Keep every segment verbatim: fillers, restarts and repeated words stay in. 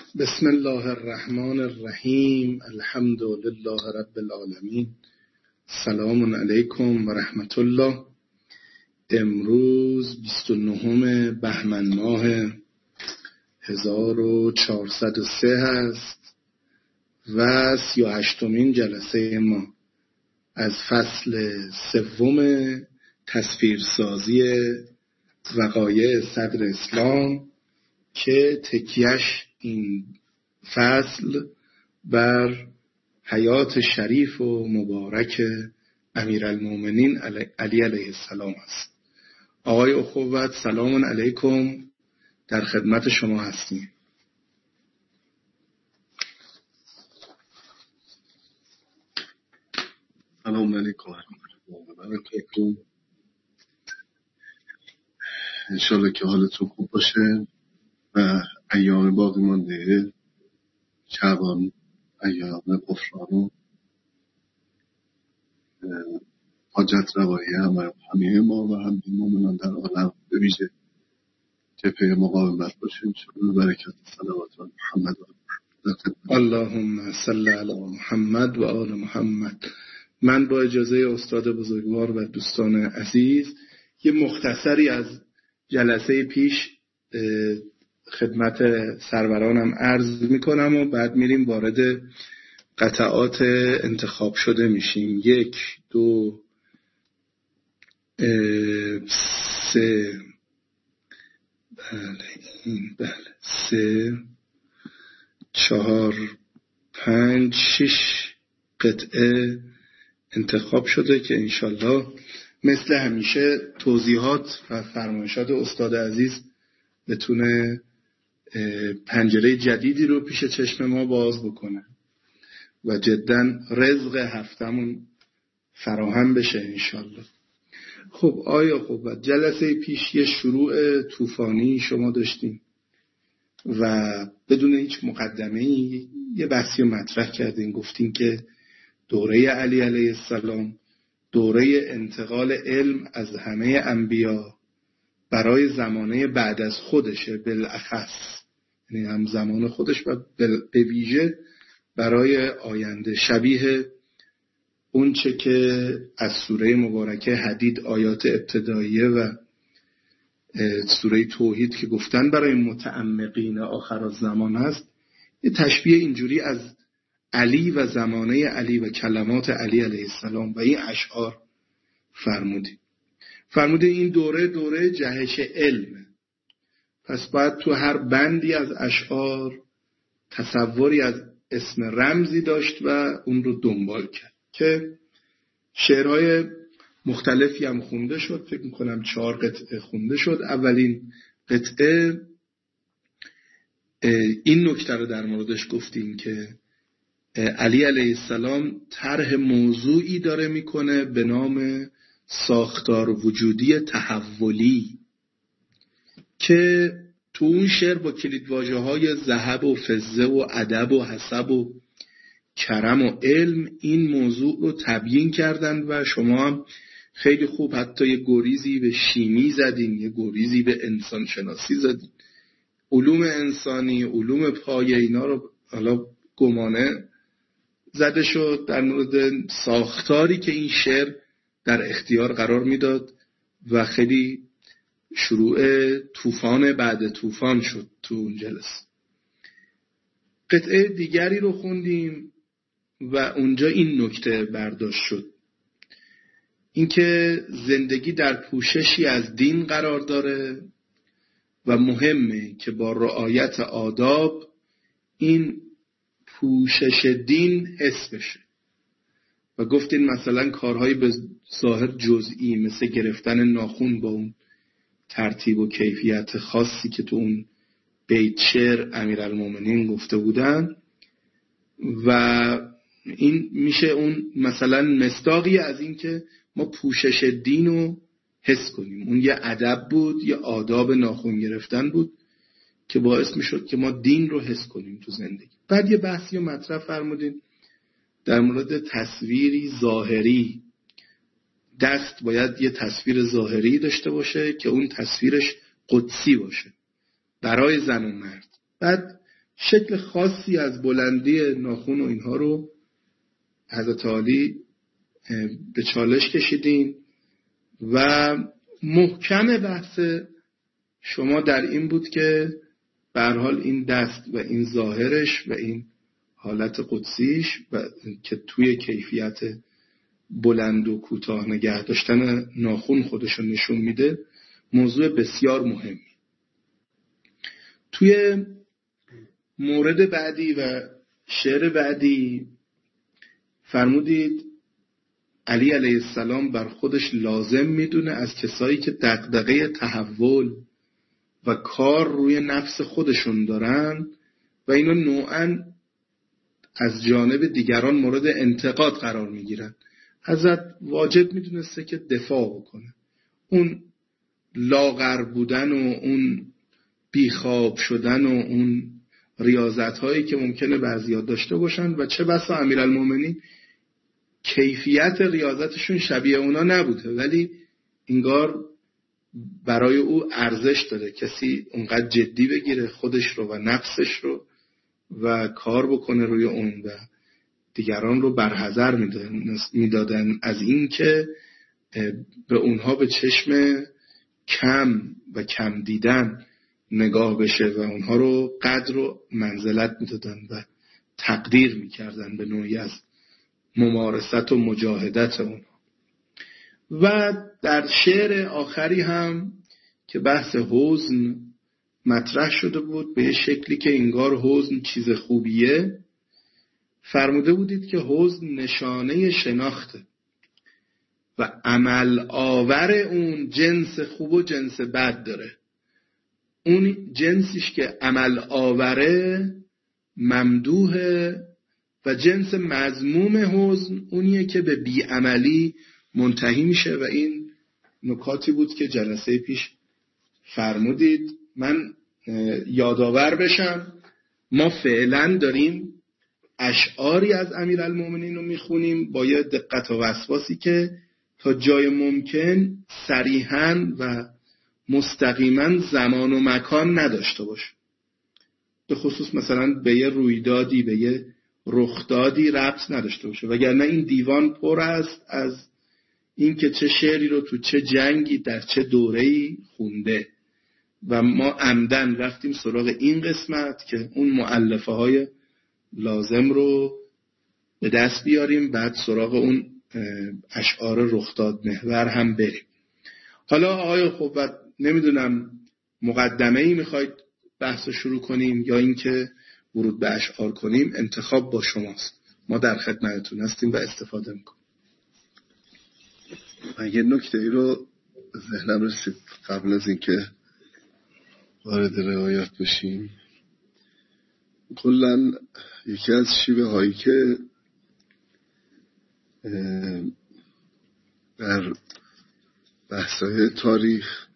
بسم الله الرحمن الرحیم. الحمد لله رب العالمین. سلام علیکم و رحمت الله. امروز بیست و نهم بهمن ماه هزار و چهارصد و سه هست و سی و هشتمین جلسه ما از فصل سوم تصویرسازی وقایع صدر اسلام که تکیهش این فصل بر حیات شریف و مبارک امیرالمومنین علی علیه السلام است. آقای اخوت سلام علیکم، در خدمت شما هستیم. سلام علیکم و برکاته. انشالله که حالتون خوب باشه و ایام باقی مانده شعبان ایام غفران و حاجت روایی همه همه ما و همه مومنان در عالم به ویژه جبهه مقاومت باشه. انشالله برکت صلوات و محمد اللهم صل علی محمد و آل محمد. من با اجازه استاد بزرگوار و دوستان عزیز یه مختصری از جلسه پیش خدمت سرورانم عرض میکنم و بعد میریم وارد قطعات انتخاب شده میشیم. یک دو سه بله این بله سه چهار پنج شش قطعه انتخاب شده که انشالله مثل همیشه توضیحات و فرمایشات استاد عزیز بتونه پنجره جدیدی رو پیش چشم ما باز بکنه و جدا رزق هفتمون فراهم بشه انشالله. خب آیا خب جلسه پیش یه شروع طوفانی شما داشتیم و بدون هیچ مقدمه‌ای یه بحثی مطرح کردیم. گفتیم که دوره علی علیه السلام دوره انتقال علم از همه انبیا برای زمانه بعد از خودشه، بالاخص یعنی هم زمان خودش و به ویژه برای آینده، شبیه اون چه که از سوره مبارکه حدید آیات ابتداییه و سوره توحید که گفتن برای متعمقین آخر الزمان هست. یه تشبیه اینجوری از علی و زمانه علی و کلمات علی علیه السلام و این اشعار فرمودیم. فرمودیم این دوره دوره جهش علمه، پس باید تو هر بندی از اشعار تصوری از اسم رمزی داشت و اون رو دنبال کرد که شعرهای مختلفی هم خونده شد. فکر میکنم چهار قطعه خونده شد. اولین قطعه این نکته رو در موردش گفتیم که علی علیه السلام طرح موضوعی داره میکنه به نام ساختار وجودی تحولی که تو اون شعر با کلیدواژه‌های ذهب و فضه و ادب و حسب و کرم و علم این موضوع رو تبیین کردن و شما هم خیلی خوب حتی یه گریزی به شیمی زدین، یه گریزی به انسان شناسی زدین، علوم انسانی، علوم پایه، اینا رو حالا گمانه زده شد در مورد ساختاری که این شعر در اختیار قرار میداد و خیلی شروع طوفان بعد طوفان شد تو اون جلسه. قطعه دیگری رو خوندیم و اونجا این نکته برداشت شد، اینکه زندگی در پوششی از دین قرار داره و مهمه که با رعایت آداب این پوشش دین حس بشه و گفتین مثلا کارهای به ظاهر جزئی مثل گرفتن ناخن با اون ترتیب و کیفیت خاصی که تو اون بیت شعر امیرالمومنین گفته بودن و این میشه اون مثلا مصداقی از این که ما پوشش دین رو حس کنیم. اون یه ادب بود، یه آداب ناخن گرفتن بود که باعث میشد که ما دین رو حس کنیم تو زندگی. بعد یه بحثی رو مطرح فرمودین در مورد تصویری ظاهری. دست باید یه تصویر ظاهری داشته باشه که اون تصویرش قدسی باشه برای زن و مرد. بعد شکل خاصی از بلندی ناخن و اینها رو حضرت عالی به چالش کشیدین و محکم بحث شما در این بود که به هر حال این دست و این ظاهرش و این حالت قدسیش و که توی کیفیت بلند و کوتاه نگه داشتن ناخن خودشو نشون میده، موضوع بسیار مهمی. توی مورد بعدی و شعر بعدی فرمودید علی علیه السلام بر خودش لازم میدونه از کسایی که دغدغه تحول و کار روی نفس خودشون دارن و اینو نوعاً از جانب دیگران مورد انتقاد قرار میگیرن، حضرت واجب میدونسته که دفاع بکنه. اون لاغر بودن و اون بیخواب شدن و اون ریاضت هایی که ممکنه بعضی‌ها داشته باشن و چه بسا امیرالمومنین کیفیت ریاضتشون شبیه اونا نبوده، ولی انگار برای او ارزش داره کسی اونقدر جدی بگیره خودش رو و نفسش رو و کار بکنه روی اون و دیگران رو برحذر میدادن از این که به اونها به چشم کم و کم دیدن نگاه بشه و اونها رو قدر و منزلت میدادن و تقدیر میکردن به نوعی از ممارست و مجاهدت اونها. و در شعر آخری هم که بحث حزن مطرح شده بود به شکلی که انگار حزن چیز خوبیه، فرموده بودید که حزن نشانه شناخته و عمل آور اون جنس خوب و جنس بد داره. اون جنسیش که عمل آوره ممدوحه و جنس مذموم حزن اونیه که به بیعملی منتهی میشه و این نکاتی بود که جلسه پیش فرمودید. من یادآور بشم ما فعلا داریم اشعاری از امیرالمومنین رو میخونیم با یه دقت و وسواسی که تا جای ممکن صریحاً و مستقیما زمان و مکان نداشته باشه، به خصوص مثلا به یه رویدادی به یه رخدادی ربط نداشته باشه، وگرنه این دیوان پر است از این که چه شعری رو تو چه جنگی در چه دوره‌ای خونده و ما عمدن رفتیم سراغ این قسمت که اون مؤلفه های لازم رو به دست بیاریم، بعد سراغ اون اشعار رخداد محور هم بریم. حالا آقای خوبت نمیدونم مقدمه ای میخواید بحث شروع کنیم یا اینکه ورود به اشعار کنیم، انتخاب با شماست. ما در خدمتتون هستیم و استفاده میکنیم. من یه نکته ای رو ذهنم رسید قبل از اینکه وارد روایات بشیم. کلاً یکی از شیوه هایی که در بحث‌های تاریخ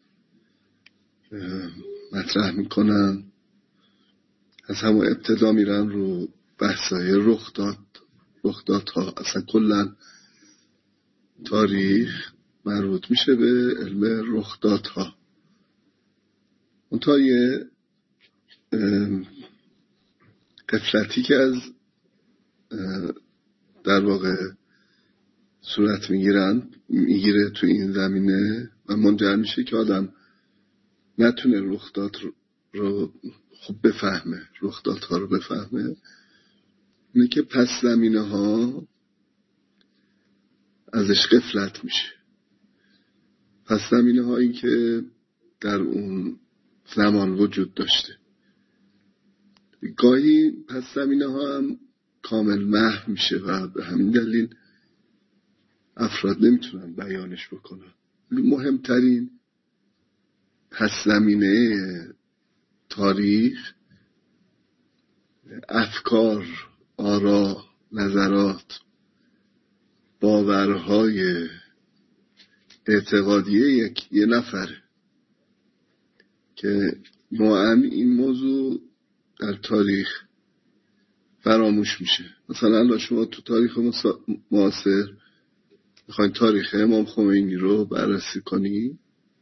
مطرح میکنن از همون ابتدا میرن رو بحث‌های رخداد رخدادها. اصلا کلاً تاریخ مربوط میشه به علم رخدادها. اون تا یه قفلتی که از در واقع صورت میگیرن میگیره تو این زمینه و منجر میشه که آدم نتونه رخداد رو خوب بفهمه، رخدادها رو بفهمه. اینه که پس زمینه ها ازش غفلت میشه. پس زمینه هایی که در اون زمان وجود داشته، گاهی پس زمینه ها هم کامل محو میشه و به همین دلیل افراد نمیتونن بیانش بکنن. مهمترین پس زمینه تاریخ افکار، آرا، نظرات، باورهای اعتقادی یک یه نفره که نوعاً این موضوع در تاریخ فراموش میشه. مثلا شما تو تاریخ معاصر میخواین تاریخ امام خمینی رو بررسی کنی،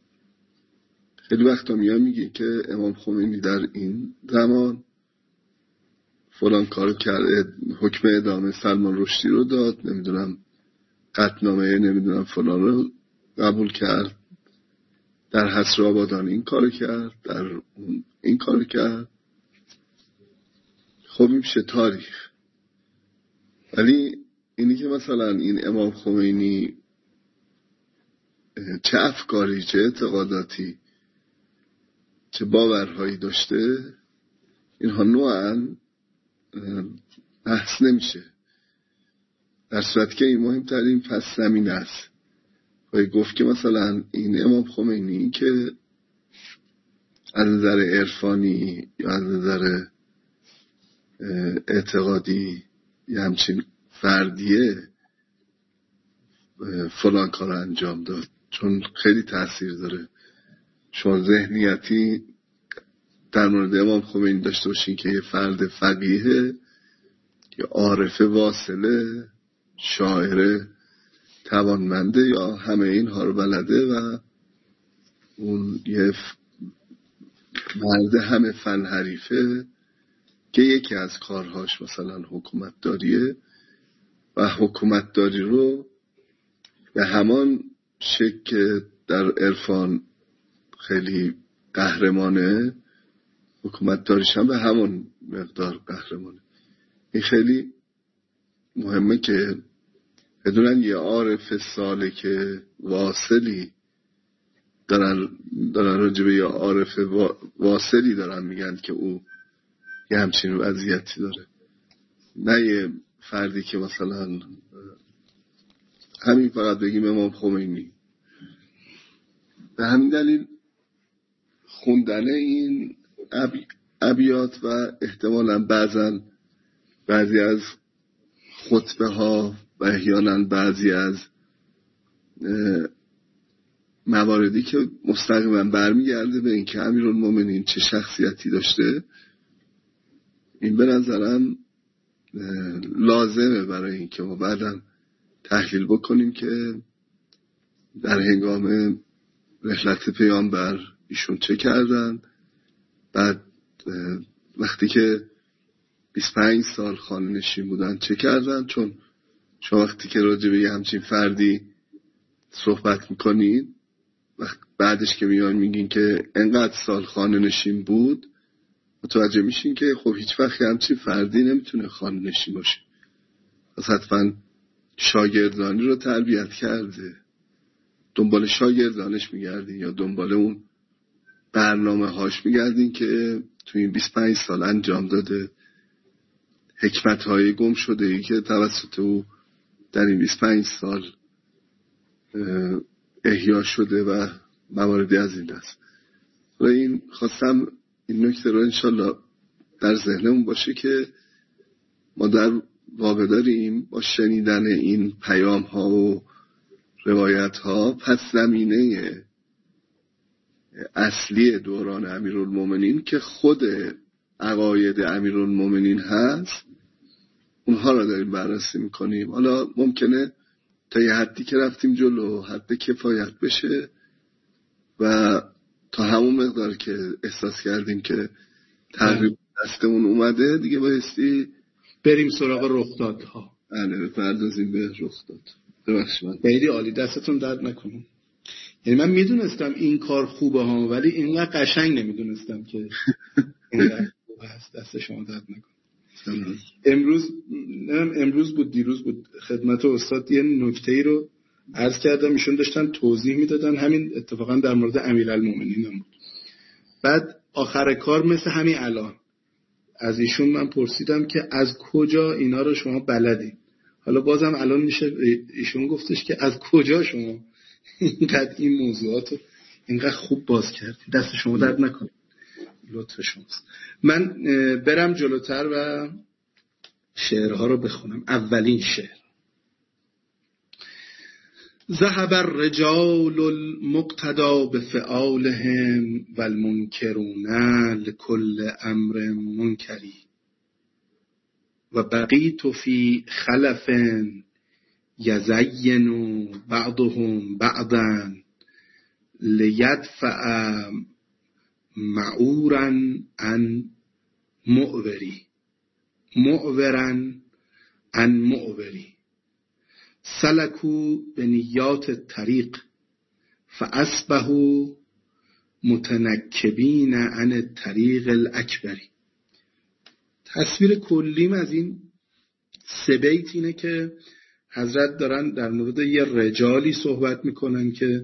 خیلی وقتا میان میگی که امام خمینی در این زمان فلان کارو کرد، حکم اعدام سلمان رشدی رو داد، نمیدونم قطعنامه نمیدونم فلان رو قبول کرد، در حصر آبادان این کارو کرد، در این کارو کرد. خب این میشه تاریخ. ولی اینی که مثلا این امام خمینی چه افکاری، چه اعتقاداتی، چه باورهایی داشته، اینها نوعاً بحث نمیشه، در صورتی که این مهمترین پس زمین است. و گفت که مثلا این امام خمینی که از نظر عرفانی یا از نظر اعتقادی یا همچین فردیه فلان کار انجام داد، چون خیلی تأثیر داره. شما ذهنیتی در مورد امام خمینی داشته باشین که یه فرد فقیه، یه عارف واصله، شاعر توانمنده، یا همه اینها رو بلده، و اون یه مرد همه فن حریفه که یکی از کارهاش مثلا حکومت داریه و حکومت داری رو به همان شکل که در عرفان خیلی قهرمانه، حکومت داریش هم به همون مقدار قهرمانه. این خیلی مهمه که بدونن یه عارف سالک واصلی دارن دارن راجبه یه عارف واصلی دارن میگن که او یه همچین وضعیتی داره، نه یه فردی که مثلا همین فقط بگیم امام خمینی. به همین دلیل خوندن این ابیات و احتمالاً بعضاً بعضی از خطبه ها و احیانا بعضی از مواردی که مستقیما برمیگرده به این که امیرالمومنین چه شخصیتی داشته، این به نظرم لازمه برای این که ما بعداً تحلیل بکنیم که در هنگام رحلت پیامبر ایشون چه کردن، بعد وقتی که بیست و پنج سال خانه نشین بودن چه کردن. چون شما وقتی که راجع به یه همچین فردی صحبت میکنین، وقت بعدش که میان میگین که انقدر سال خانه نشین بود، متوجه میشین که خب هیچ وقت همچین فردی نمیتونه خانه نشین باشه. پس حتما شاگردانی رو تربیت کرده، دنبال شاگردانش میگردین یا دنبال اون برنامه هاش میگردین که تو این بیست و پنج سال انجام داده، حکمت های گم شده ای که توسط او در این بیست و پنج سال احیا شده و مواردی از این دست. و این خواستم این نکته رو انشالله در ذهنمون باشه که ما در واقع داریم با شنیدن این پیام ها و روایت ها پس زمینه اصلی دوران امیرالمومنین که خود عقاید امیرالمومنین هست، اونها رو داریم بررسی میکنیم. حالا ممکنه تا یه حدی که رفتیم جلو حد کفایت بشه و تا همون مقدار که احساس کردیم که تقریبا دستمون اومده دیگه بایستی بریم سراغ رخدادها. بله بپردازیم به رخداد. ببخشید من خیلی عالی، دستتون درد نکنه. یعنی من میدونستم این کار خوبه ها، ولی اینقدر قشنگ نمیدونستم که اینقدر خوب هست. دست شما درد نکنه. امروز امروز بود دیروز بود خدمت استاد یه نکته‌ای رو عرض کردم، ایشون داشتن توضیح میدادن، همین اتفاقا در مورد امیرالمومنین هم بود. بعد آخر کار مثل همین الان از ایشون من پرسیدم که از کجا اینا رو شما بلدین. حالا بازم الان میشه ایشون گفتش که از کجا شما اینقدر این موضوعات رو اینقدر خوب باز کردید. دست شما درد نکنه، لطف شماست. من برم جلوتر و شعرها رو بخونم. اولین شعر: ذهب الرجال المقتدى بفعالهم والمنکرون لكل امر منکری و بقیت فی خلف یزین بعضهم بعضا لیدفع معورا عن معوری. معورن عن معوری سلکو به نیات طریق فاصبحوا متنکبین عن طریق الاکبری. تصویر کلیم از این سه بیت اینه که حضرت دارن در مورد یه رجالی صحبت میکنن که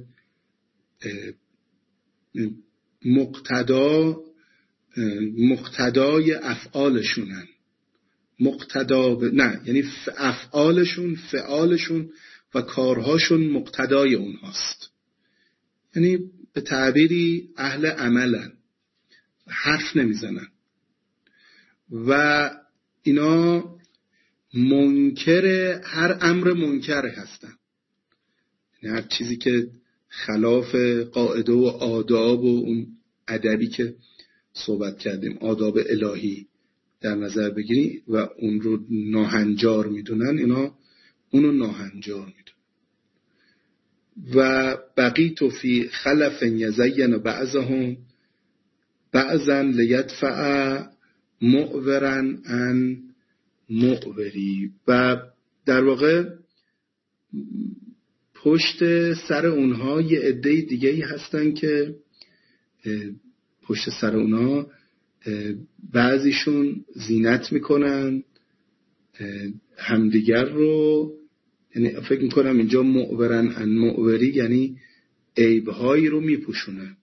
مقتدا مقتدای افعالشونن، مقتدا ب... نه یعنی افعالشون فعالشون و کارهاشون مقتدای اونهاست، یعنی به تعبیری اهل عملن، حرف نمیزنن و اینا منکر هر امر منکر هستن، یعنی هر چیزی که خلاف قاعده و آداب و اون ادبی که صحبت کردیم، آداب الهی در نظر بگیری و اون رو ناهنجار میدونن، اینا اونو ناهنجار میدونن. و بقیت فی خلف یزین بعضهم بعضا لیدفع معورن عن معوری. و در واقع پشت سر اونها یه عده دیگه‌ای هستن که پشت سر اونها بعضیشون زینت میکنن همدیگر رو، یعنی فکر میکنم اینجا معورن عن معوری یعنی عیبهایی رو میپوشونن.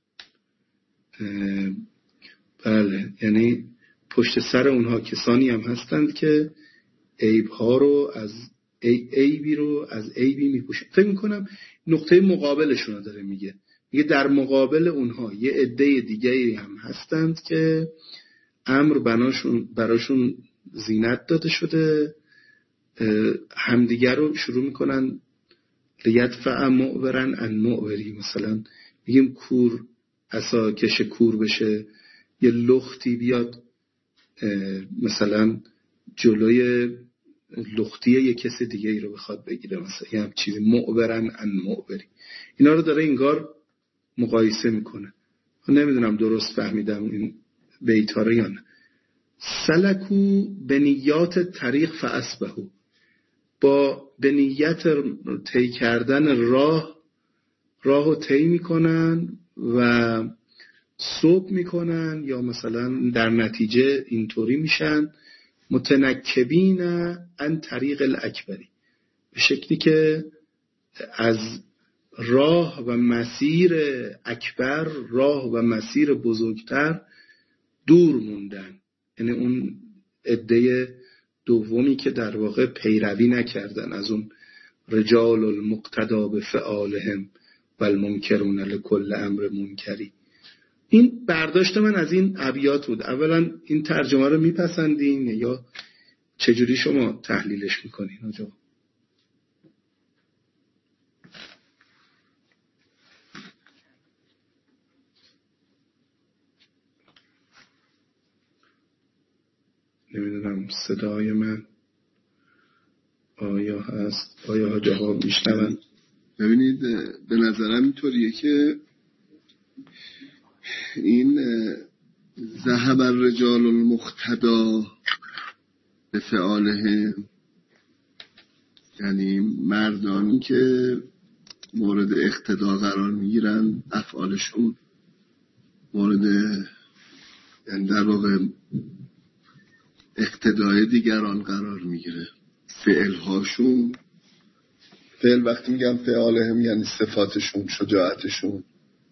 بله، یعنی پشت سر اونها کسانی هم هستند که عیبها رو از عیبی رو از عیبی میپوشن. فکر میکنم نقطه مقابلشون رو داره میگه، میگه در مقابل اونها یه عده دیگه هم هستند که امر بناشون براشون زینت داده شده، همدیگر رو شروع میکنن لیدفع معورن عن معوری. مثلا میگیم کور عصا کش کور بشه، یه لختی بیاد مثلا جلوی لختی یه کسی دیگه ای رو بخواد بگیره، مثلا یه هم چیزی معورن عن معوری. اینا رو داره انگار مقایسه میکنه. نمیدونم درست فهمیدم این بیت ها رو یا نه. سلکو به نیات طریق فاصبحوا، با به نیت طی کردن راه راهو طی میکنن و صبح میکنن، یا مثلا در نتیجه اینطوری میشن متنکبین عن طریق الاکبری، به شکلی که از راه و مسیر اکبر، راه و مسیر بزرگتر دور موندن. یعنی اون عده دومی که در واقع پیروی نکردن از اون رجال المقتدا به فعالهم و المنکرون لکل امر منکری. این برداشت من از این ابیات بود. اولا این ترجمه رو میپسندین یا چجوری شما تحلیلش میکنین آجا؟ نمیدونم صدای من آیا هست، آیا حاجه ها میشنون؟ ببینید به نظرم اینطوریه که این ذهب الرجال المقتدا به فعالهم، یعنی مردانی که مورد اقتدا قرار میگیرن افعالشون مورد، یعنی در واقع اقتدای دیگران قرار میگیره. فعلهاشون، فعل وقتی میگم فعالهم یعنی صفاتشون، شجاعتشون،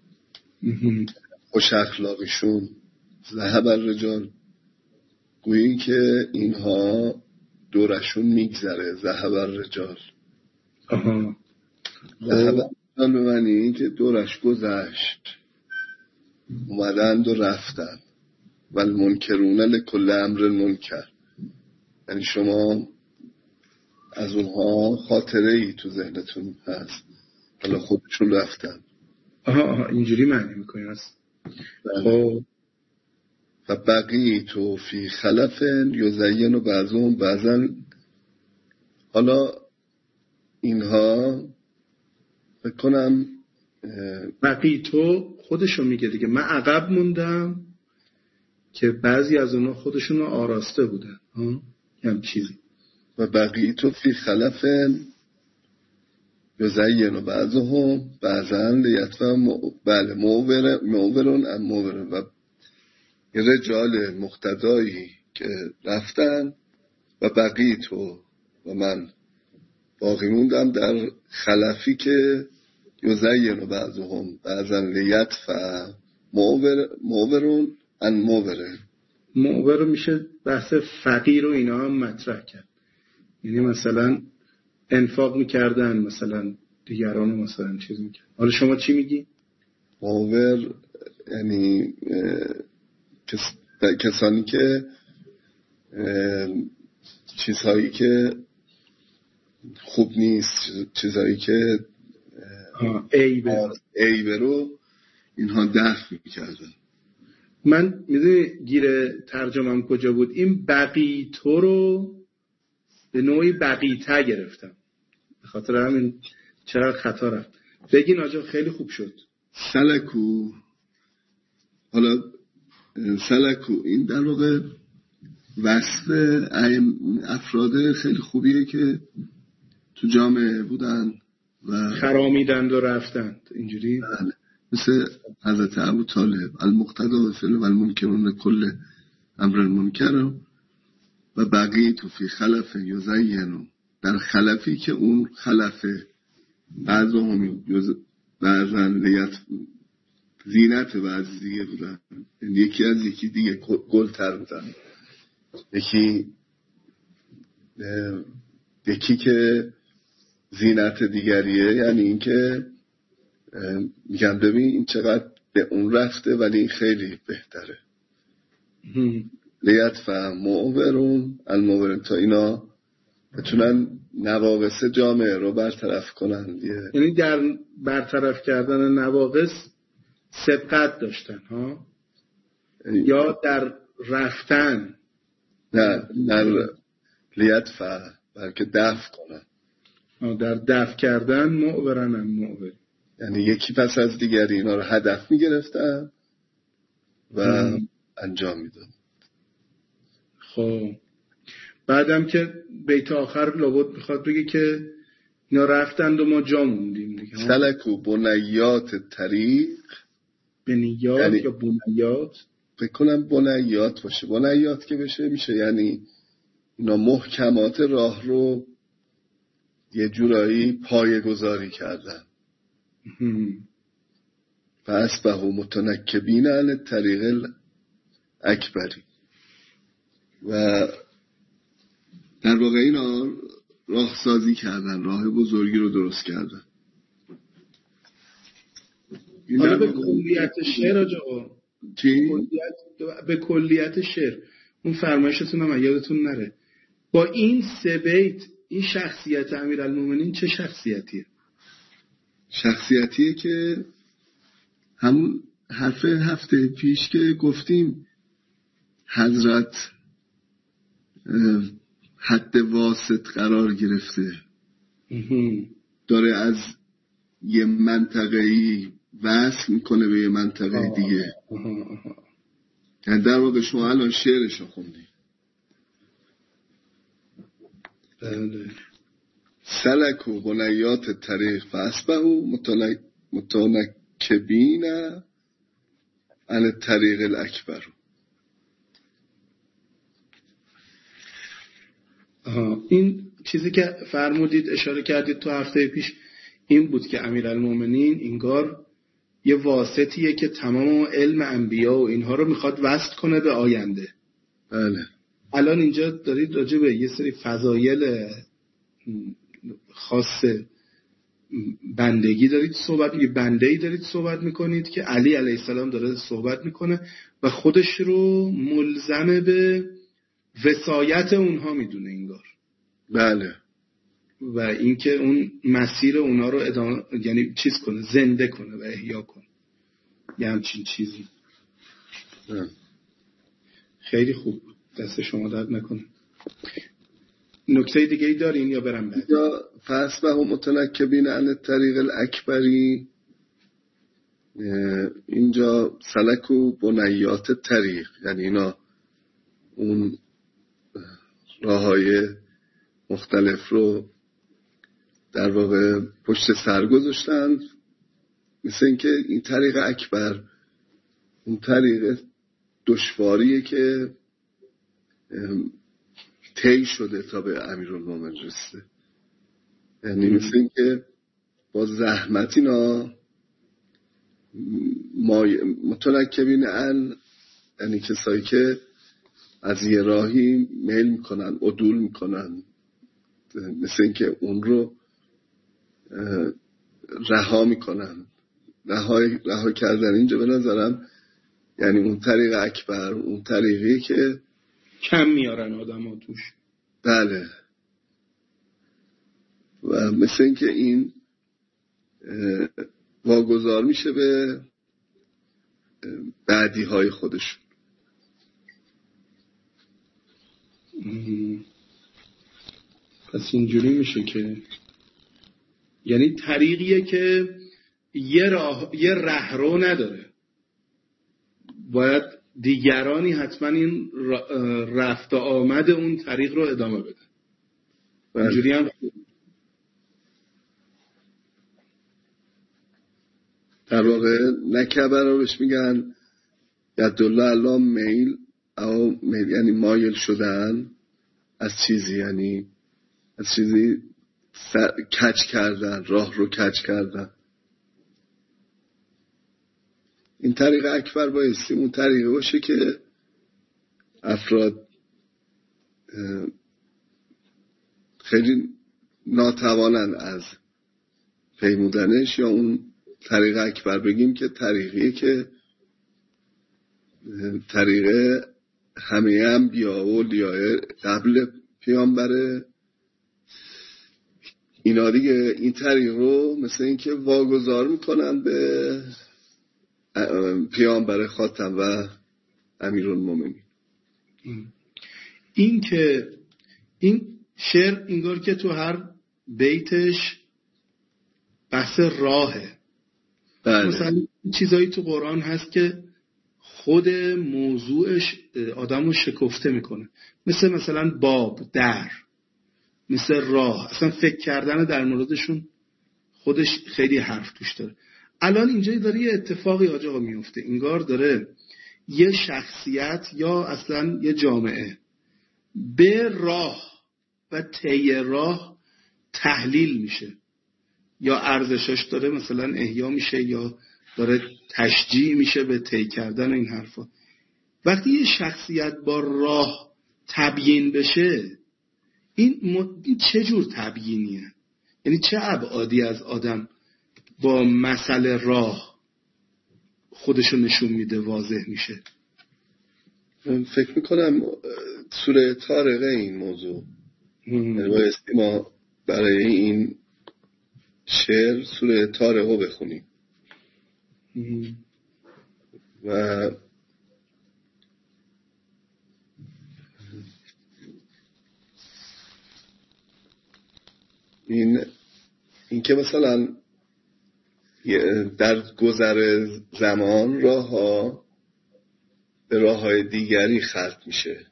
خوش اخلاقیشون. ذهب الرجال گویی این که اینها دورشون میگذره. ذهب الرجال آها ذهب الرجال به معنی این که دورش گذشت، اومدند و رفتن. و المنکرون لکل امر منکر، یعنی شما از اونها خاطره ای تو ذهنتون هست، حالا خودشون رفتن. آها آها اینجوری معنی میکنی هست. خب و بقی تو فی خلفن یزین و بعضهم بعضا. حالا اینها بکنم بقی تو خودشو میگه دیگه، من عقب موندم که بعضی از اونها خودشون رو آراسته بودن. ها؟ هم چیزی. و بقیت فی خلف یزین بعضهم بعضا لیتبع بله موورون ام موورون و رجال مقتدایی که رفتن و بقیت و من باقی موندم در خلفی که یزین بعضهم بعضا لیتبع موورون ام موورون. موور میشه بحث فقیر و اینا هم مطرح کرد، یعنی مثلا انفاق میکردن، مثلا دیگران مثلا چیز میکرد. حالا شما چی میگی؟ موور یعنی کس... کسانی که چیزهایی که خوب نیست، چیزهایی که عیبه عیبه رو اینها دفع میکردن. من میدونی گیر ترجمم کجا بود؟ این بقی تو رو به نوعی بقیته گرفتم، به خاطر همین چرا خطا رفت. بگین آجا خیلی خوب شد. سلکو، حالا سلکو این در واقع وصف افراد خیلی خوبیه که تو جامعه بودن و خرامیدند و رفتند اینجوری. بله. مثل حضرت ابو طالب المقتدا فعل و المنکرون کل امر المنکر و بقیه تو فی خلف یزینو در خلفی که اون خلفه بعض هم بعضن لیت زینت بعض دیگه بودن، یکی از یکی دیگه گل تر بودن، یکی یکی که زینت دیگریه، یعنی این که میگم ببین این چقدر به اون رفته ولی این خیلی بهتره. لیت فهم موورون الموورون تا اینا بتونن نواقص جامعه رو برطرف کنن. یعنی در برطرف کردن نواقص سبقت داشتن ها، یا در رفتن؟ نه در لیت فهم بلکه دفع کنن. در دفع کردن موورن هم موور، یعنی یکی پس از دیگری اینا رو هدف میگرفتن و ام. انجام میدن. خب بعدم که بیت آخر لابد میخواد بگه که اینا رفتند و ما جا موندیم دیگه. سلکو بنیات طریق، بنیات یعنی یا بنیات؟ فکر کنم بنیات باشه. بنیات که بشه میشه یعنی اینا محکمات راه رو یه جورایی پایه گذاری کردن. پس به هم متنکبین عن طریق اکبری و در واقع اینا راه سازی کردن، راه بزرگی رو درست کردن. حالا به کلیت شعر آجا به کلیت شعر اون فرمایشتون هم یادتون نره، با این سه بیت این شخصیت امیرالمومنین چه شخصیتیه؟ شخصیتیه که همون حرف هفته پیش که گفتیم حضرت حد واسط قرار گرفته، داره از یه منطقه‌ای وصل میکنه به یه منطقه دیگه. یعنی در واقع شما الان شعرشو خوندی. سلکو بنیات طریق فاسبهو متنکبین عن طریق الاکبر. این چیزی که فرمودید اشاره کردید تو هفته پیش این بود که امیرالمومنین انگار یه واسطیه که تمام علم انبیا و اینها رو میخواد وصل کنه به آینده. بله. الان اینجا دارید راجع به یه سری فضایل خاص بندگی دارید صحبت میکنید، بنده‌ای دارید صحبت میکنید که علی علیه السلام داره صحبت میکنه و خودش رو ملزم به وصایت اونها میدونه انگار. بله. و اینکه اون مسیر اونها رو ادامه، یعنی چیز کنه، زنده کنه و احیا کنه، یه همچین چیزی. بله. خیلی خوب، دست شما درد نکنه. نکته دیگه ای دارین یا برم بعد؟ یا فاسبه متنکبین عن طریق الاکبری، اینجا سلکو بنیات طریق، یعنی اینا اون راههای مختلف رو در واقع پشت سر گذاشتن. مثل اینکه این طریق اکبر اون طریق دشواریه که طی شده تا به امیرالمومنین رسیده. یعنی مثل اینکه با زحمت اینا متنکبین ال، یعنی کسایی که از یه راهی میل میکنن، عدول میکنن، مثل اینکه اون رو رها میکنن. رها رها کردن اینجا به نظرم یعنی اون طریق اکبر، اون طریقی که کم میارن آدم ها توش. بله. و مثل اینکه این واگذار میشه به بعدی های خودشون. پس اینجوری میشه که یعنی طریقیه که یه راه یه رهرو نداره، باید دیگرانی حتما این رفت و آمد اون طریق رو ادامه بدن. اینجوری هم در واقع نکبر رو بهش میگن یدالله علی میل او میل، یعنی مایل شدن از چیزی، یعنی از چیزی کج کردن، راه رو کج کردن. این طریق اکبر بایستی اون طریقه باشه که افراد خیلی ناتوانن از پیمودنش، یا اون طریق اکبر بگیم که طریقیه که طریقه همه انبیا و اولیاء قبل پیامبره. اینا دیگه این طریق رو مثل این که واگذار میکنن به پیامبر خاتم و امیرالمومنین. این که این شعر انگار که تو هر بیتش بحث راهه. بله. مثلا چیزایی تو قرآن هست که خود موضوعش آدم رو شکفته میکنه، مثل مثلا باب، در، مثل راه. اصلا فکر کردن در موردشون خودش خیلی حرف توش داره. الان اینجا داره یه اتفاقی آجا میفته، انگار داره یه شخصیت یا اصلا یه جامعه به راه و طی راه تحلیل میشه، یا ارزشش داره مثلا احیا میشه، یا داره تشجیع میشه به طی کردن این حرفا. وقتی یه شخصیت با راه تبیین بشه، این, م... این چه جور تبیینیه؟ یعنی چه ابعادی از آدم با مسئله راه خودشو نشون میده، واضح میشه؟ من فکر میکنم سوره طارقه این موضوع بایستی ما برای این شعر سوره طارقه بخونیم و این این که مثلا در گذر زمان راه ها به راه های دیگری خلق میشه،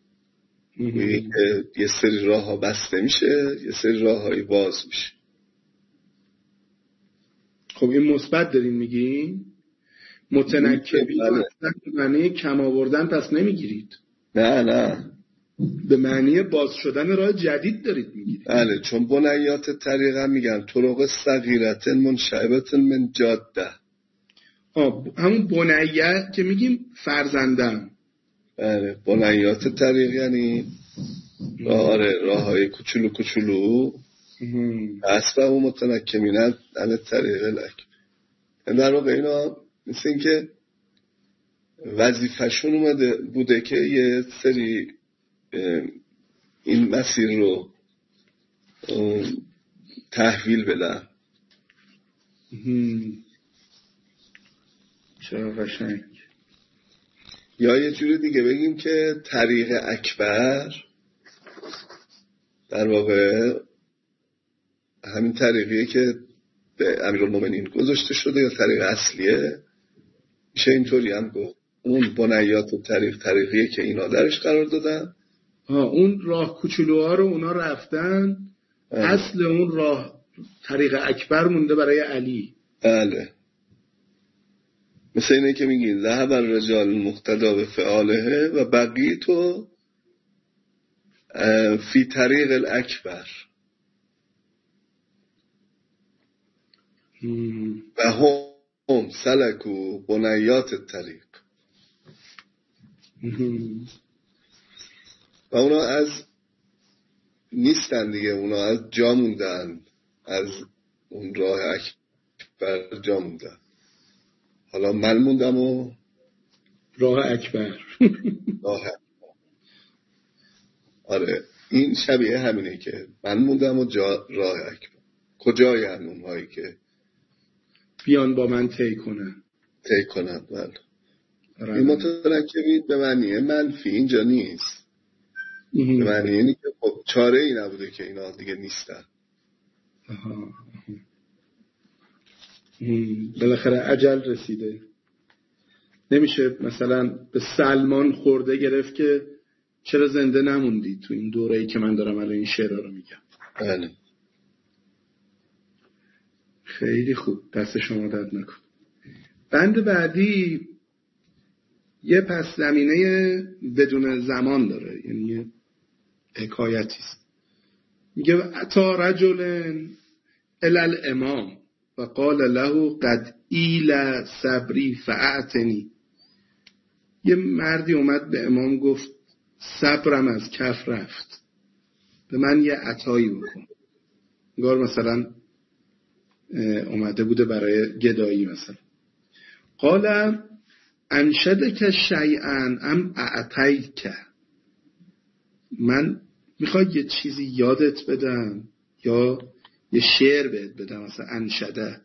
یه سری راه ها بسته میشه، یه سری راه های باز میشه. خب این مثبت دارین میگین؟ متنکبی رو اصلا به معنی کم آوردن پس نمیگیرید؟ نه نه، به معنی باز شدن راه جدید دارید میگیرید. بله، چون بنیات طریقه میگن طرق صغیرة منشعبة من جاده. آه همون بنیه که میگیم فرزندم. بله، بنیات طریق یعنی آره راه های کوچولو کوچولو اصلا و متنکمینن علی طریق لک. در واقع اینا مثل این که وظیفه‌شون اومده بوده که یه سری این مسیر رو تحویل بدن. چرا قشنگ. یا یه جوری دیگه بگیم که طریق اکبر در واقع همین طریقیه که به امیرالمومنین گذاشته شده، یا طریق اصلیه. میشه اینطوری هم گفت اون بنیات و طریق طریقیه که اینا درش قرار دادن، ها اون راه کوچولوها رو اونا رفتن، اصل اون راه طریق اکبر مونده برای علی. بله، مثل اینه که میگین ذهب الرجال المقتدا به فعاله و بقیتو فی طریق الاکبر و هم سلکو بنیات الطریق. و اونا از نیستن دیگه، اونا از جا موندن، از اون راه اکبر جا موندن. حالا من موندم و راه اکبر راه اکبر. آره این شبیه همینه که من موندم و جا راه اکبر. کجای هم اونهایی که بیان با من طی کنن طی کنن؟ بله. این مترکبی به معنی منفی اینجا نیست، به معنی اینی که خب چاره ای نبوده که اینا دیگه نیستن. آها. بالاخره اجل رسیده، نمیشه مثلا به سلمان خورده گرفت که چرا زنده نموندی تو این دوره‌ای که من دارم الان این شعرها رو میگم. بله. خیلی خوب، دست شما درد نکن. بند بعدی یه پس زمینه بدون زمان داره، یعنی یه حکایتی است. میگه اتا رجل الی الامام و قال له قد ایل صبری فاعتنی. یه مردی اومد به امام گفت صبرم از کف رفت، به من یه عطایی بکن. انگار مثلا اومده بوده برای گدایی مثلا. قال انشدک شیئا ام اعطیک، من میخوای یه چیزی یادت بدم یا یه شعر بهت بدم؟ مثلا انشده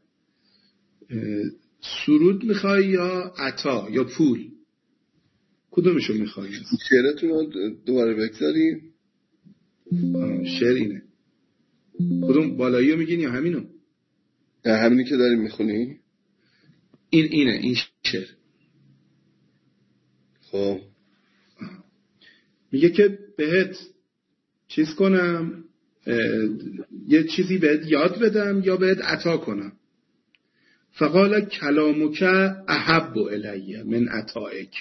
سرود میخوای یا عطا یا پول؟ کدومشو میخوای؟ شعرتون رو دوباره بگذاریم. شعر اینه. کدوم بالایی رو میگین یا همینو؟ نه همینی که داریم میخونی. این اینه این شعر. خب میگه که بهت چیز کنم، یه چیزی بهت یاد بدم یا بهت عطا کنم. فقال کلامک احب الی من عطائک.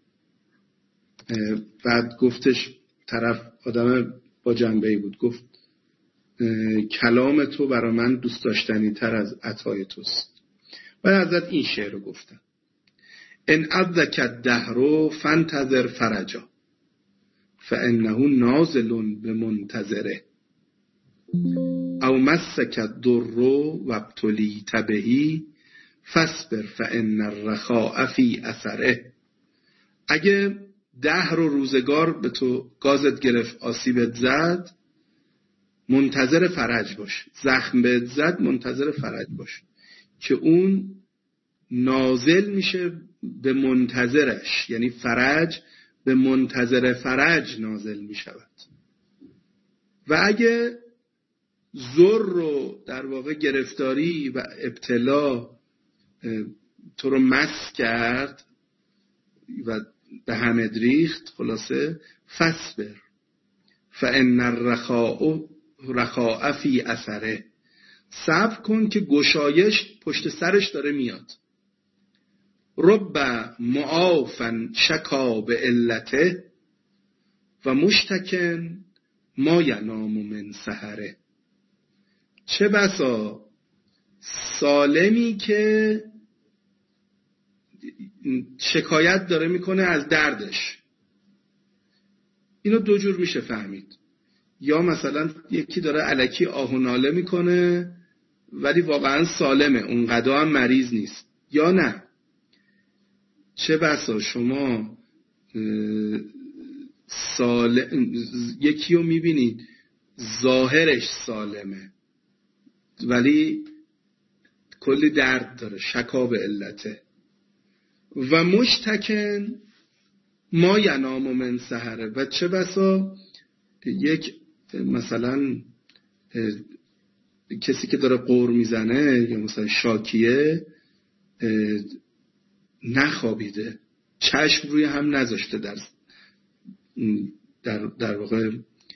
بعد گفتش، طرف آدم با جنبه‌ای بود، گفت کلام تو برای من دوست داشتنی تر از عطای توست. بعد ازت این شعر رو گفتم: ان عذک الدهر فانتظر فرجا فانه نازل بمنتظره او مسک الضر وابتلیت به فاصبر فان الرخاء فی اثره. اگه دهر و روزگار به تو گازت گرفت، آسیبت زد، منتظر فرج باش. زخم بهت زد، منتظر فرج باش که اون نازل میشه به منتظرش، یعنی فرج به منتظر فرج نازل میشود. و اگه ضر رو در واقع گرفتاری و ابتلا تو رو مس کرد و به همت ریخت، خلاصه فاصبر فان الرخاء رخاء فی اثره، صبر کن که گشایش پشت سرش داره میاد. رب معافا شکا به علته و مشتکن ما ینام من سحره. چه بسا سالمی که شکایت داره میکنه از دردش. اینو دو جور میشه فهمید. یا مثلا یکی داره الکی آه و ناله میکنه ولی واقعا سالمه، اونقدر هم مریض نیست. یا نه، چه بسا شما سالم یکی رو میبینید ظاهرش سالمه ولی کلی درد داره، شکا به علته. و مشتکن ما ینام من سحره. و چه بسا یک مثلا کسی که داره قور میزنه یا مثلا شاکیه نخوابیده، چشم روی هم نذاشته در در, در واقع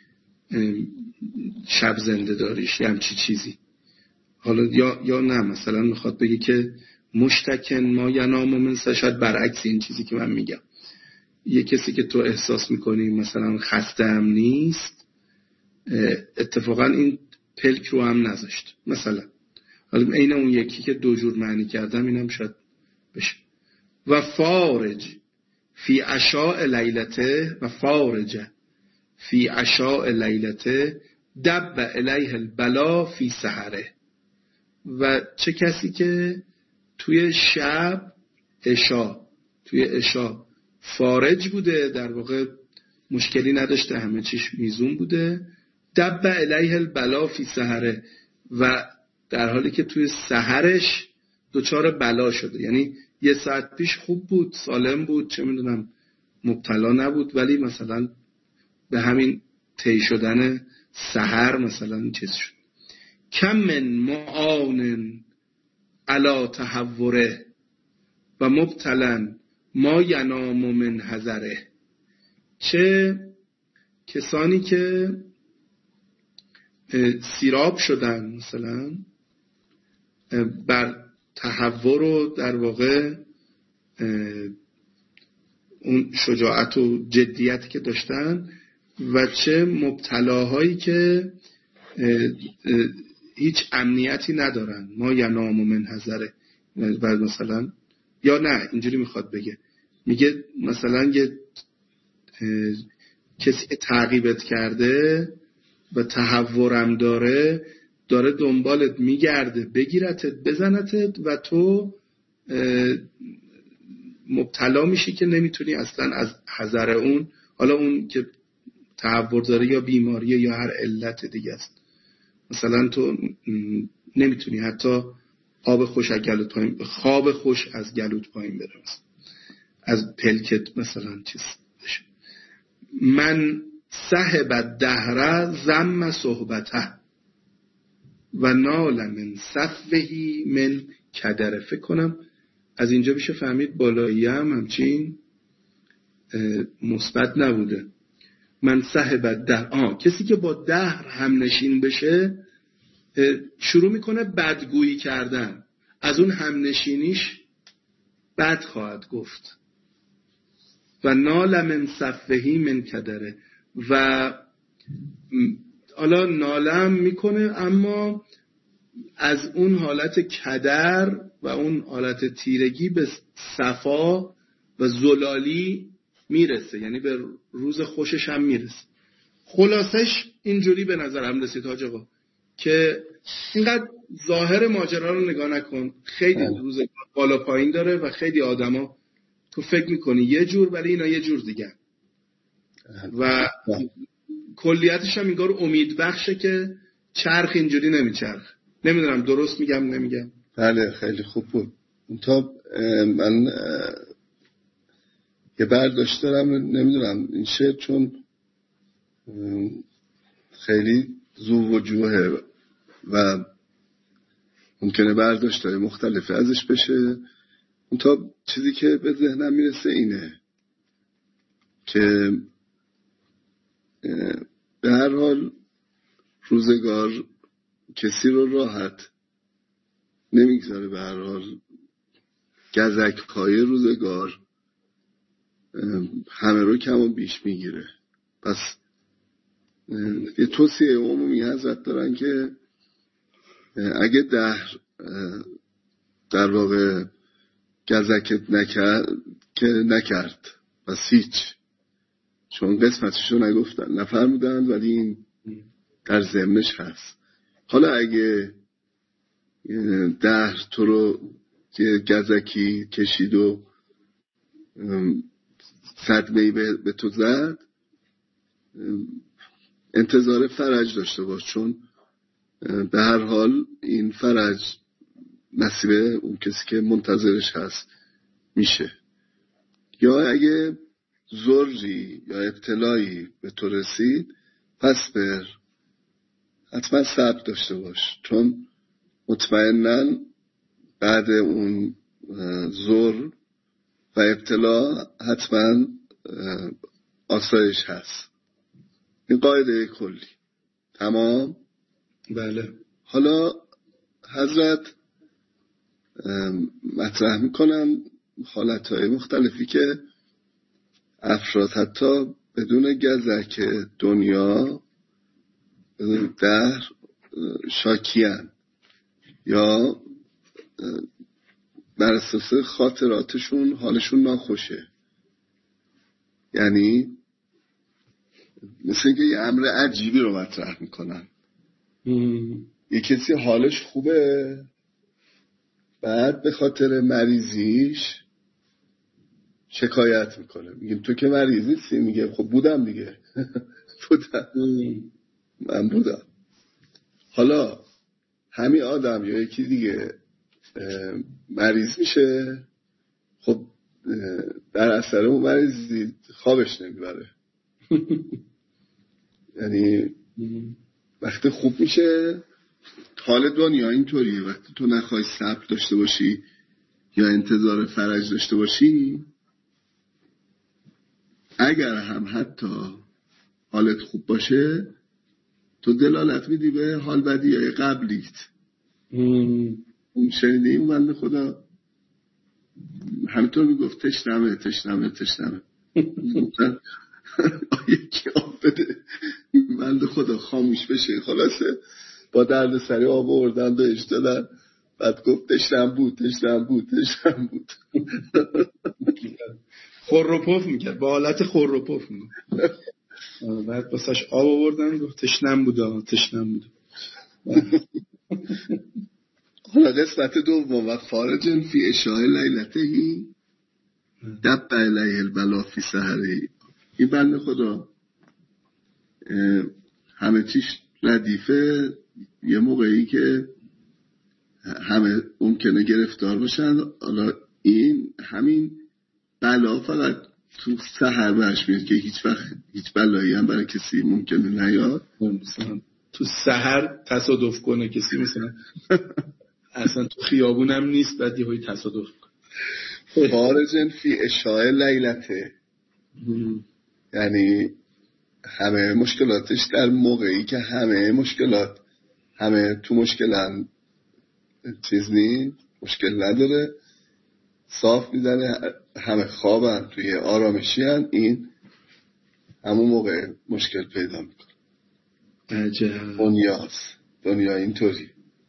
شب زنده داریش یه همچی چیزی. حالا یا, یا نه مثلا میخواد بگه که مشتکن ما ینام من سحر، شاید برعکس این چیزی که من میگم. یه کسی که تو احساس میکنی مثلا خسته هم نیست، اتفاقا این پلک رو هم نذاشت مثلا. حالا عین اون یکی که دو جور معنی کردم اینم شاید بشه. و فارج فی عشاء لیلته، و فارج فی عشاء لیلته دب الیه البلا فی سحره. و چه کسی که توی شب عشا توی عشا فارج بوده، در واقع مشکلی نداشته، همه چیش میزون بوده، دب الیه البلا فی سحره، و در حالی که توی سحرش دچار بلا شده. یعنی یه ساعت پیش خوب بود، سالم بود، چه میدونم مبتلا نبود، ولی مثلا به همین طی شدن سحر مثلا چیز شد. کم من معان علی تحوره و مبتلا ما ینام من حذره. چه کسانی که سیراب شدن مثلا بر تحور و در واقع اون شجاعت و جدیتی که داشتن، و چه مبتلاهایی که هیچ امنیتی ندارن، ما ینام من حذره. و مثلا یا نه اینجوری میخواد بگه، میگه مثلا یه کسی که تعقیبت کرده و تحورم داره داره دنبالت میگرده بگیرتت بزنتت و تو مبتلا میشی که نمیتونی اصلا از حذر اون، حالا اون که تحور داره یا بیماریه یا هر علت دیگه است، مثلا تو نمیتونی حتی آب خوش از گلوت پایین، خواب خوش از گلوت پایین بره، از پلکت مثلا چیز بشه. من صحب الدهر ذم صحبته و نال من صفوهی من کدره. فکر کنم از اینجا بشه فهمید بالایی هم همچین مثبت نبوده. من صحب الدهر، آه کسی که با دهر هم نشین بشه شروع میکنه بدگویی کردن، از اون هم نشینیش بد خواهد گفت. و نال من صفوهی من کدره، و حالا نالم میکنه اما از اون حالت کدر و اون حالت تیرگی به صفا و زلالی میرسه، یعنی به روز خوشش هم میرسه. خلاصش اینجوری به نظرم رسید حاج آقا که اینقدر ظاهر ماجرا رو نگاه نکن، خیلی روز بالا پایین داره و خیلی آدما تو فکر میکنی یه جور ولی اینا یه جور دیگه، و کلیتش هم انگار امید بخشه که چرخ اینجوری نمیچرخ. نمیدونم درست میگم نمیگم؟ بله خیلی خوب بود. تا من یه برداشت دارم، نمیدونم این شعر چون خیلی ذو وجوهه و ممکنه برداشت‌های مختلفی ازش بشه. تا چیزی که به ذهنم میرسه اینه که به هر حال روزگار کسی رو راحت نمیگذاره، به هر حال گزک‌های روزگار همه رو کم و بیش میگیره. پس یه توصیه عمومی حضرت دارن که اگه دهر در واقع گزکت نکرد که نکرد پس هیچ، چون قسمتشو نگفتن نفرمودن ولی این در ذمش هست. حالا اگه دهر تو رو گزکی کشید و صدمه‌ای به تو زد، انتظار فرج داشته باش، چون به هر حال این فرج نصیب اون کسی که منتظرش هست میشه. یا اگه ضرری یا ابتلایی به تو رسید پس بر حتما صبر داشته باش، چون مطمئناً بعد اون ضرر و ابتلا حتما آسایش هست. این قاعده کلی. تمام. بله. حالا حضرت مطرح میکنن حالتهای مختلفی که افراد حتی بدون گزک دنیا در شاکیان یا بر اساس خاطراتشون حالشون ناخوشه. یعنی مثل اینکه یه امر عجیبی رو مطرح میکنن. یه کسی حالش خوبه، بعد به خاطر مریضیش شکایت میکنه، میگیم تو که مریض نیستی، میگه خب بودم دیگه. بودم من بودم. حالا همین آدم یا یکی دیگه مریض میشه، خب در اثر اون مریضی خوابش نمیبره. یعنی وقتی خوب میشه حال دنیا اینطوریه، وقتی تو نخوای صبر داشته باشی یا انتظار فرج داشته باشی، اگر هم حتی حالت خوب باشه تو دلالت میدی به حال بدیای قبلیت. اون شنیدی اون بنده خدا همینطور میگفت تشنمه تشنمه تشنمه. گفتن یکی آب بده بنده خدا خاموش بشه. خلاصه با درد سری آب آوردن بهش دادن، بعد گفت تشنم بود تشنم بود تشنم بود. خور و پف میکرد، با حالت خور و پف میکرد. بعد باسش آب آوردن گفت تشنم بود تشنم بود. حالا قسمت دوم و فارجن فی اشاء لیلتهی دب الیه البلا فی سحری. این بنده خدا همه چیش ردیفه، یه موقعی که همه ممکنه گرفتار باشن، حالا این همین بلا فقط تو سحر برش میاد که هیچ وقت هیچ بلایی هم برای کسی ممکنه نیاد. تو سحر تصادف کنه کسی، مثلا اصلا تو خیابونم نیست بعد یه های تصادف کنه. فارجن فی اشاء لیلته یعنی همه مشکلاتش در موقعی که همه مشکلات همه تو مشکلن، چیز نیست، مشکل نداره، صاف میزنه، همه خوابن توی آرامشی هن، این همون موقع مشکل پیدا میکنه. عجب. دنیاست دنیا اینطوری.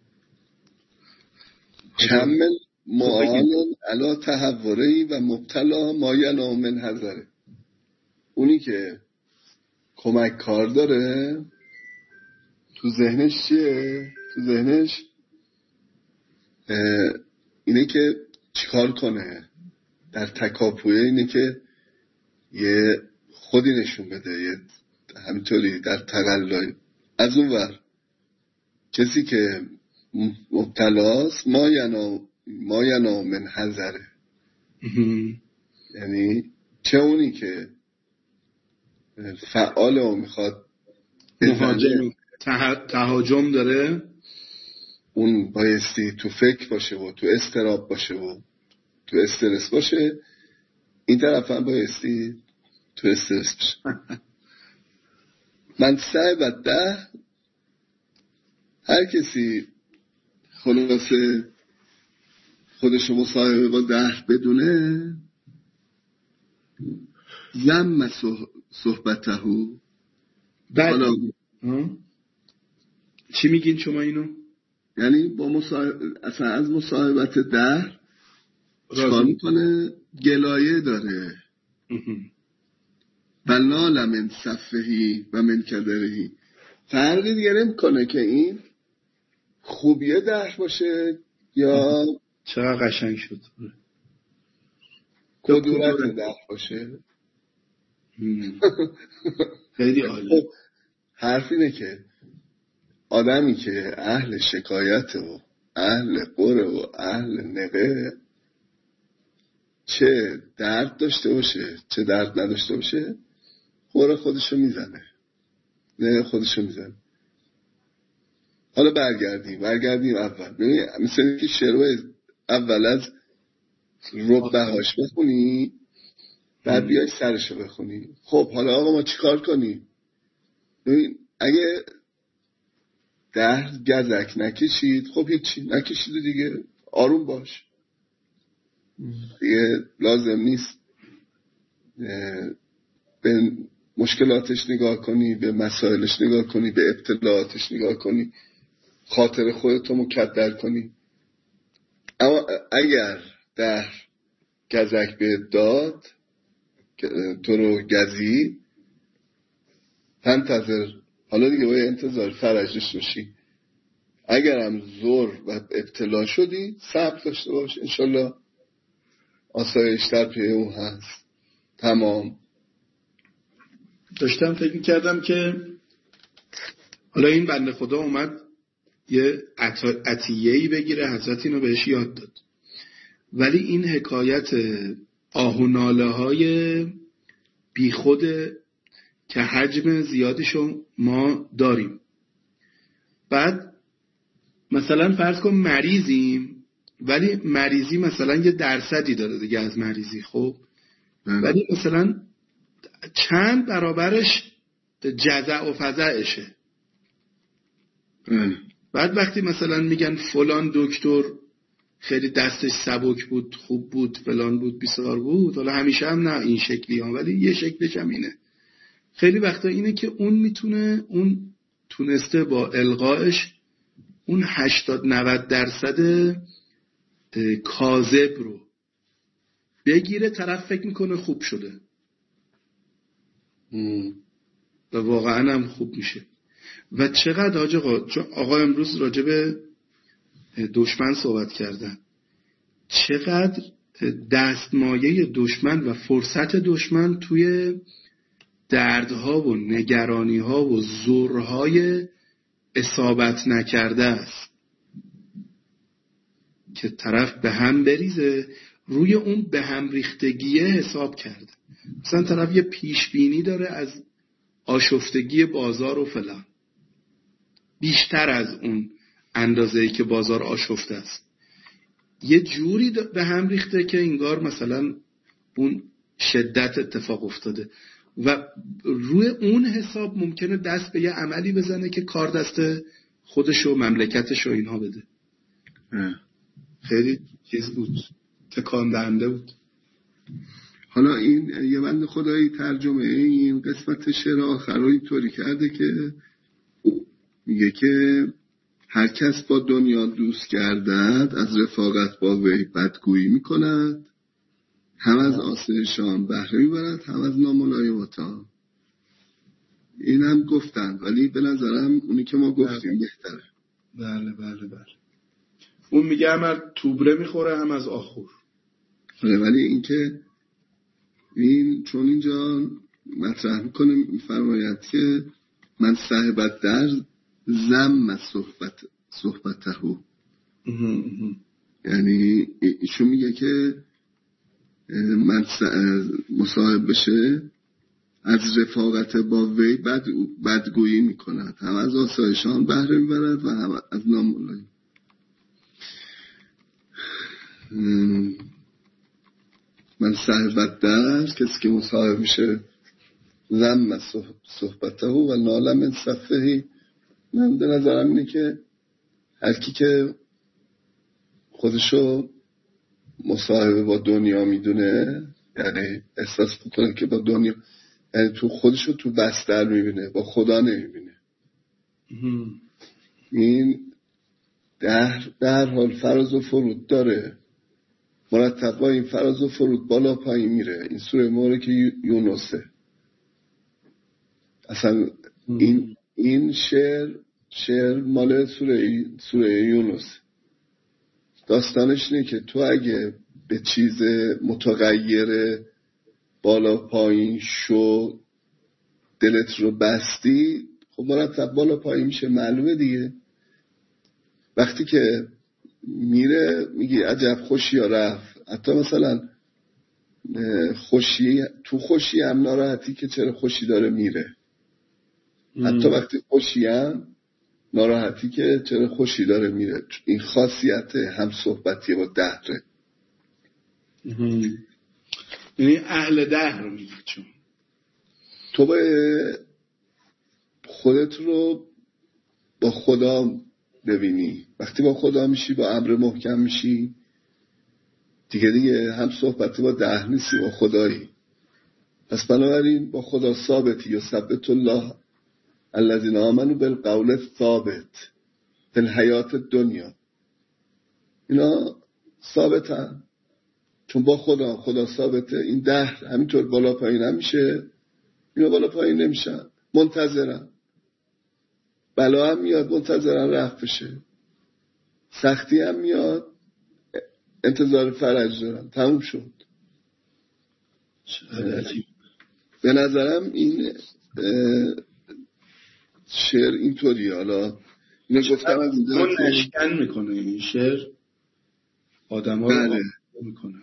کمل معانن علا تحورهی و مبتلا ماین آمن حضره. اونی که کمک کار داره تو ذهنش چیه؟ تو ذهنش اینه که چیکار کنه در تکاپوی، اینه که یه خودی نشون بده، یه همینطوری در تقلای. از اون ور کسی که مبتلاست ما ینا ما ینا من حذره، یعنی چه اونی که فعال و میخواد مهاجم تهاجم داره، اون بایستی تو فکر باشه و تو استراب باشه و تو استرس باشه. این طرف هم بایستی تو استرس باشه. من سعی و ده هر کسی خلاصه خودشو مصاحبه با ده بدونه، زم صحبتهو. حالا چی میگین شما اینو؟ یعنی با مصاحب... اصلا از مصاحبت ده چکار میکنه؟ گلایه داره. و نال من صفهی و من کدرهی. فرقی دیگه نمیکنه که این خوبیه ده باشه یا چقدر قشنگ شد کدورت ده باشه. خیلی عالی. حرف اینه که آدمی که اهل شکایت و اهل قره و اهل نقه، چه درد داشته باشه چه درد نداشته باشه، قره خودشو میزنه، نه خودشو میزنه. حالا برگردیم برگردیم اول. ببین مثل اینکه شعر اول از ربه هاش بخونی بعد بیای سرشو بخونی. خب حالا آقا ما چیکار کنیم؟ ببین اگه ده گزک نکشید خب هیچی نکشید دیگه، آروم باش دیگه، لازم نیست به مشکلاتش نگاه کنی، به مسائلش نگاه کنی، به ابتلاعاتش نگاه کنی، خاطر خودتو مکدر کنی. اما اگر ده گزک به داد تو رو گزی، تنتظر، حالا دیگه باید انتظار فرجش باشی. اگرم زور و ابتلا شدی صبر داشته باش، انشالله آسایش در پی اون هست. تمام. داشتم فکر کردم که حالا این بنده خدا اومد یه عطیه‌ای بگیره، حضرت اینو بهش یاد داد، ولی این حکایت آه و ناله های بی خود که حجم زیادشو ما داریم. بعد مثلا فرض کن مریضیم، ولی مریضی مثلا یه درصدی داره دیگه از مریضی، خب ولی مثلا چند برابرش جزع و فزعشه. بعد وقتی مثلا میگن فلان دکتر خیلی دستش سبک بود، خوب بود، فلان بود، بیسار بود، حالا همیشه هم نه این شکلی ها، ولی یه شکلش هم اینه. خیلی وقتا اینه که اون میتونه، اون تونسته با القایش اون هشتاد نود درصد کاذب رو بگیره، طرف فکر میکنه خوب شده و واقعا هم خوب میشه. و چقدر حاج آقا، چون آقا امروز راجع به دشمن صحبت کردن، چقدر دستمایه دشمن و فرصت دشمن توی دردها و نگرانیها و زورهای اصابت نکرده است که طرف به هم بریزه، روی اون به هم ریختگیه حساب کرده. مثلا طرف یه پیش بینی داره از آشفتگی بازار و فلان، بیشتر از اون اندازه‌ای که بازار آشفته است، یه جوری به هم ریخته که انگار مثلا اون شدت اتفاق افتاده و روی اون حساب ممکنه دست به یه عملی بزنه که کار دست خودش و مملکتش و اینها بده. خیلی چیز بود، تکان دهنده بود. حالا این یه بند خدایی ترجمه این قسمت شعر آخر رو اینطوری کرده که میگه که هر کس با دنیا دوست گردد، از رفاقت با وی بدگویی میکند، هم از آسایشان بهره میبرد، هم از ناملایماتان. این هم گفتن، ولی به نظرم اونی که ما گفتیم بهتره. بله بله بله. اون میگه هم از توبره میخوره هم از آخور. ولی این که این چون اینجا مطرح میکنه، میفرماید که من صاحبت در زم صحبت صحبته، یعنی ایشون میگه که من مصاحب بشه، از رفاقت با وی بد بدگویی میکند، هم از آسایشان بهره میبرد و هم از ناملایمی. من صاحبت در، کسی که مصاحب میشه، زم صحبته و ناله من صفحهی. من به نظرم اینه که هر کی که خودشو مصاحبه با دنیا میدونه، یعنی احساس میکنه که با دنیا، یعنی تو خودشو تو بستر میبینه، با خدا نمیبینه، این در در حال فراز و فرود داره، مرتب با این فراز و فرود بالا پایین میره. این سوره مورد که یونسه اصلا این این شعر شعر مال سوره سوره یونس. داستانش اینه که تو اگه به چیز متغیر بالا پایین شو دلت رو بستی، خب مرتب بالا پایین میشه، معلومه دیگه. وقتی که میره میگی عجب خوشی ها رفت. حتی مثلا خوشی، تو خوشی هم ناراحتی که چرا خوشی داره میره. حتی وقتی خوشی هم ناراحتی که چرا خوشی داره میره. این خاصیت هم صحبتی با دهره. یعنی اهل دهر رو میگه. چون تو به خودت رو با خدا ببینی. وقتی با خدا میشی، با امر محکم میشی، دیگه دیگه هم صحبتی با ده نیستی، با خدایی. پس بنابراین با خدا ثابتی. یا ثبت الله الذین آمنوا بالقول الثابت فی الحیات الدنیا. اینا ثابتن چون با خدا خدا ثابته. این ده همینطور بالا پایین هم میشه، اینا بالا پایین نمیشن، منتظرن. بلا هم میاد منتظرن رفت بشه، سختی هم میاد انتظار فرج دارن. تموم شد. به نظرم این شعر اینطوری. حالا اینو گفتم از اینجا اون اشکن میکنه این شعر، آدم ها رو میکنه.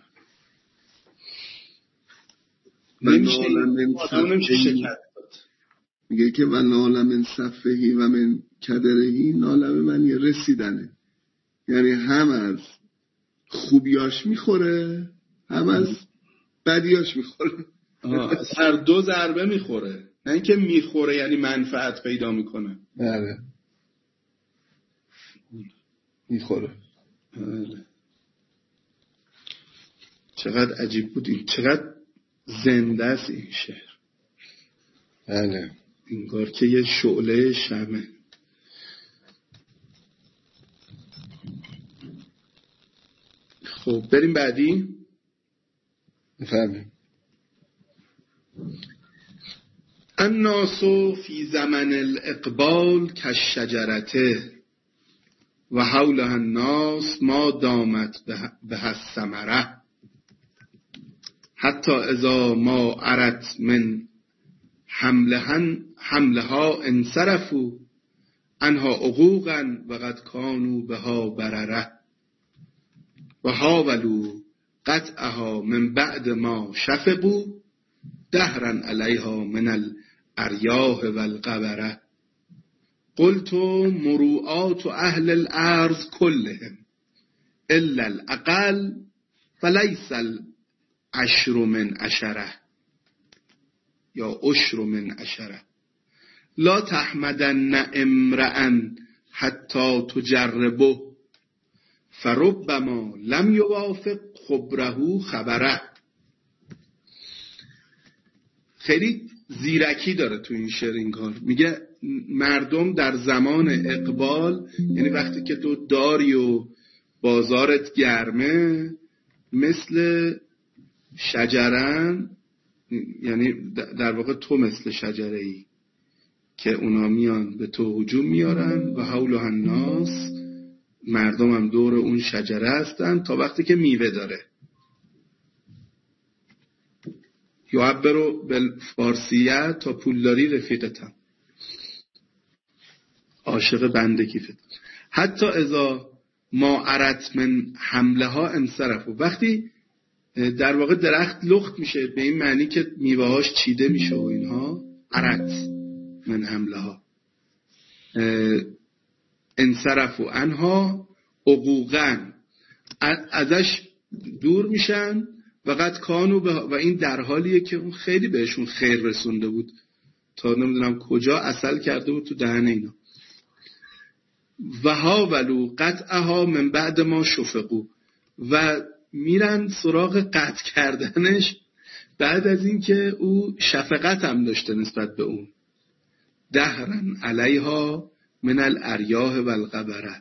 نمیشه نمیشه شکر میگه که من نالم من صفحهی و من کدرهی، نالم من یه رسیدنه. یعنی هم از خوبیاش میخوره هم از بدیاش میخوره. هر دو ضربه میخوره، نه اینکه میخوره یعنی منفعت پیدا میکنه. بله میخوره. بله. چقدر عجیب بود این، چقدر زنده است این شعر. بله انگار که یه شعله شمع. خب بریم بعدی. بفهمیم. الناس فی زمن الاقبال کالشجرته و حولها الناس ما دامت به الثمره حتی اذا ما عرت من حملها انصرفوا عنها عقوقا و قد کانوا بها برره و حاولوا قطعها من بعد ما شفقوا دهرا علیها من الاریاح والقبره. قلت مروءات اهل الارض كلهم الا الاقل فليس العشر من عشره یا عشر من عشره لا تحمدن امرأ حتی تجربه فربما لم یوافق خبره خبره. خیلی زیرکی داره تو این شعر این کار. میگه مردم در زمان اقبال، یعنی وقتی که تو داری و بازارت گرمه، مثل شجرن، یعنی در واقع تو مثل شجره ای که اونا میان به تو هجوم میارن و حولها الناس، مردم هم دور اون شجره هستن تا وقتی که میوه داره. یعبرو بالفارسیه تا پولداری رفیقتم، عاشق بنده کیفت. حتی اذا ما عرت من حملها انصرفوا، وقتی در واقع درخت لخت میشه به این معنی که میوه‌هاش چیده میشه و اینها، عرت من حملها انصرفوا عنها عقوقا، ازش دور میشن و قد کانوا و این در حالیه که اون خیلی بهشون خیر رسونده بود تا نمیدونم کجا عسل کرده بود تو دهن اینا. و حاولوا قطعها من بعد ما شفقوا، و میرن سراغ قطع کردنش بعد از این که او شفقت هم داشته نسبت به اون. دهرن علیها من الاریاح والقبره.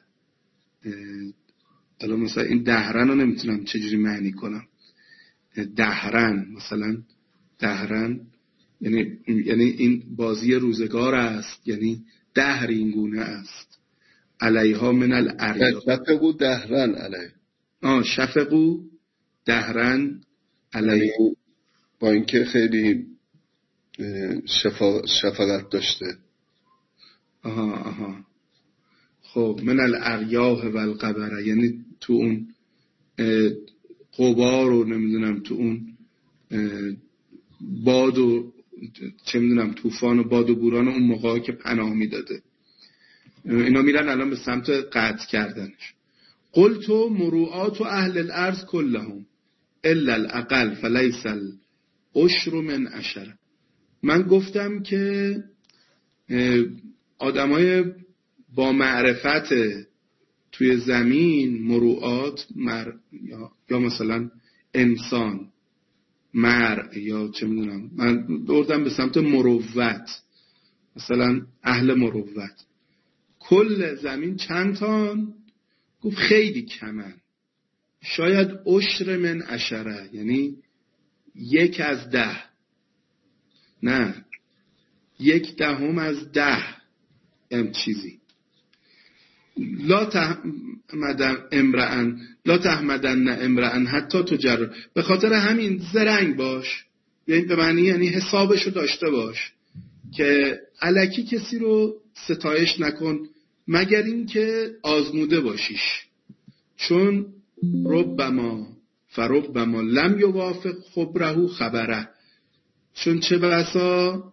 الان مثلا این دهرن رو نمیتونم چجوری معنی کنم. دهرن مثلا دهرن یعنی یعنی این بازی روزگار است، یعنی دهر این گونه است. علیها من الاریاح شفقو دهرن علیه آه شفقو دهرن علیه، با اینکه خیلی شفقت داشته. آها آها خب من الاریاح والقبره، یعنی تو اون غبار و نمیدونم تو اون باد و چه میدونم طوفان و باد و بوران اون موقعی که پناه میداده، اینا میرن الان به سمت قطع کردنش. قلت مروءات اهل الارض كلهم الا الاقل فليس العشر من عشره. من گفتم که آدمای با معرفت توی زمین، مروعات مر... یا... یا مثلا انسان مرء یا چه میدونم، من بردم به سمت مروت، مثلا اهل مروت. کل زمین چند تان؟ گفت خیلی کمن، شاید عشر من عشره، یعنی یک از ده، نه یک دهم از ده ام چیزی. لا تحمدن امرأن لا تحمدن امرأن حتی تجرب. به خاطر همین زرنگ باش، یعنی به معنی یعنی حسابشو داشته باش که الکی کسی رو ستایش نکن مگر این که آزموده باشیش، چون ربما فربما لم یوافق خبره خبره، چون چه بسا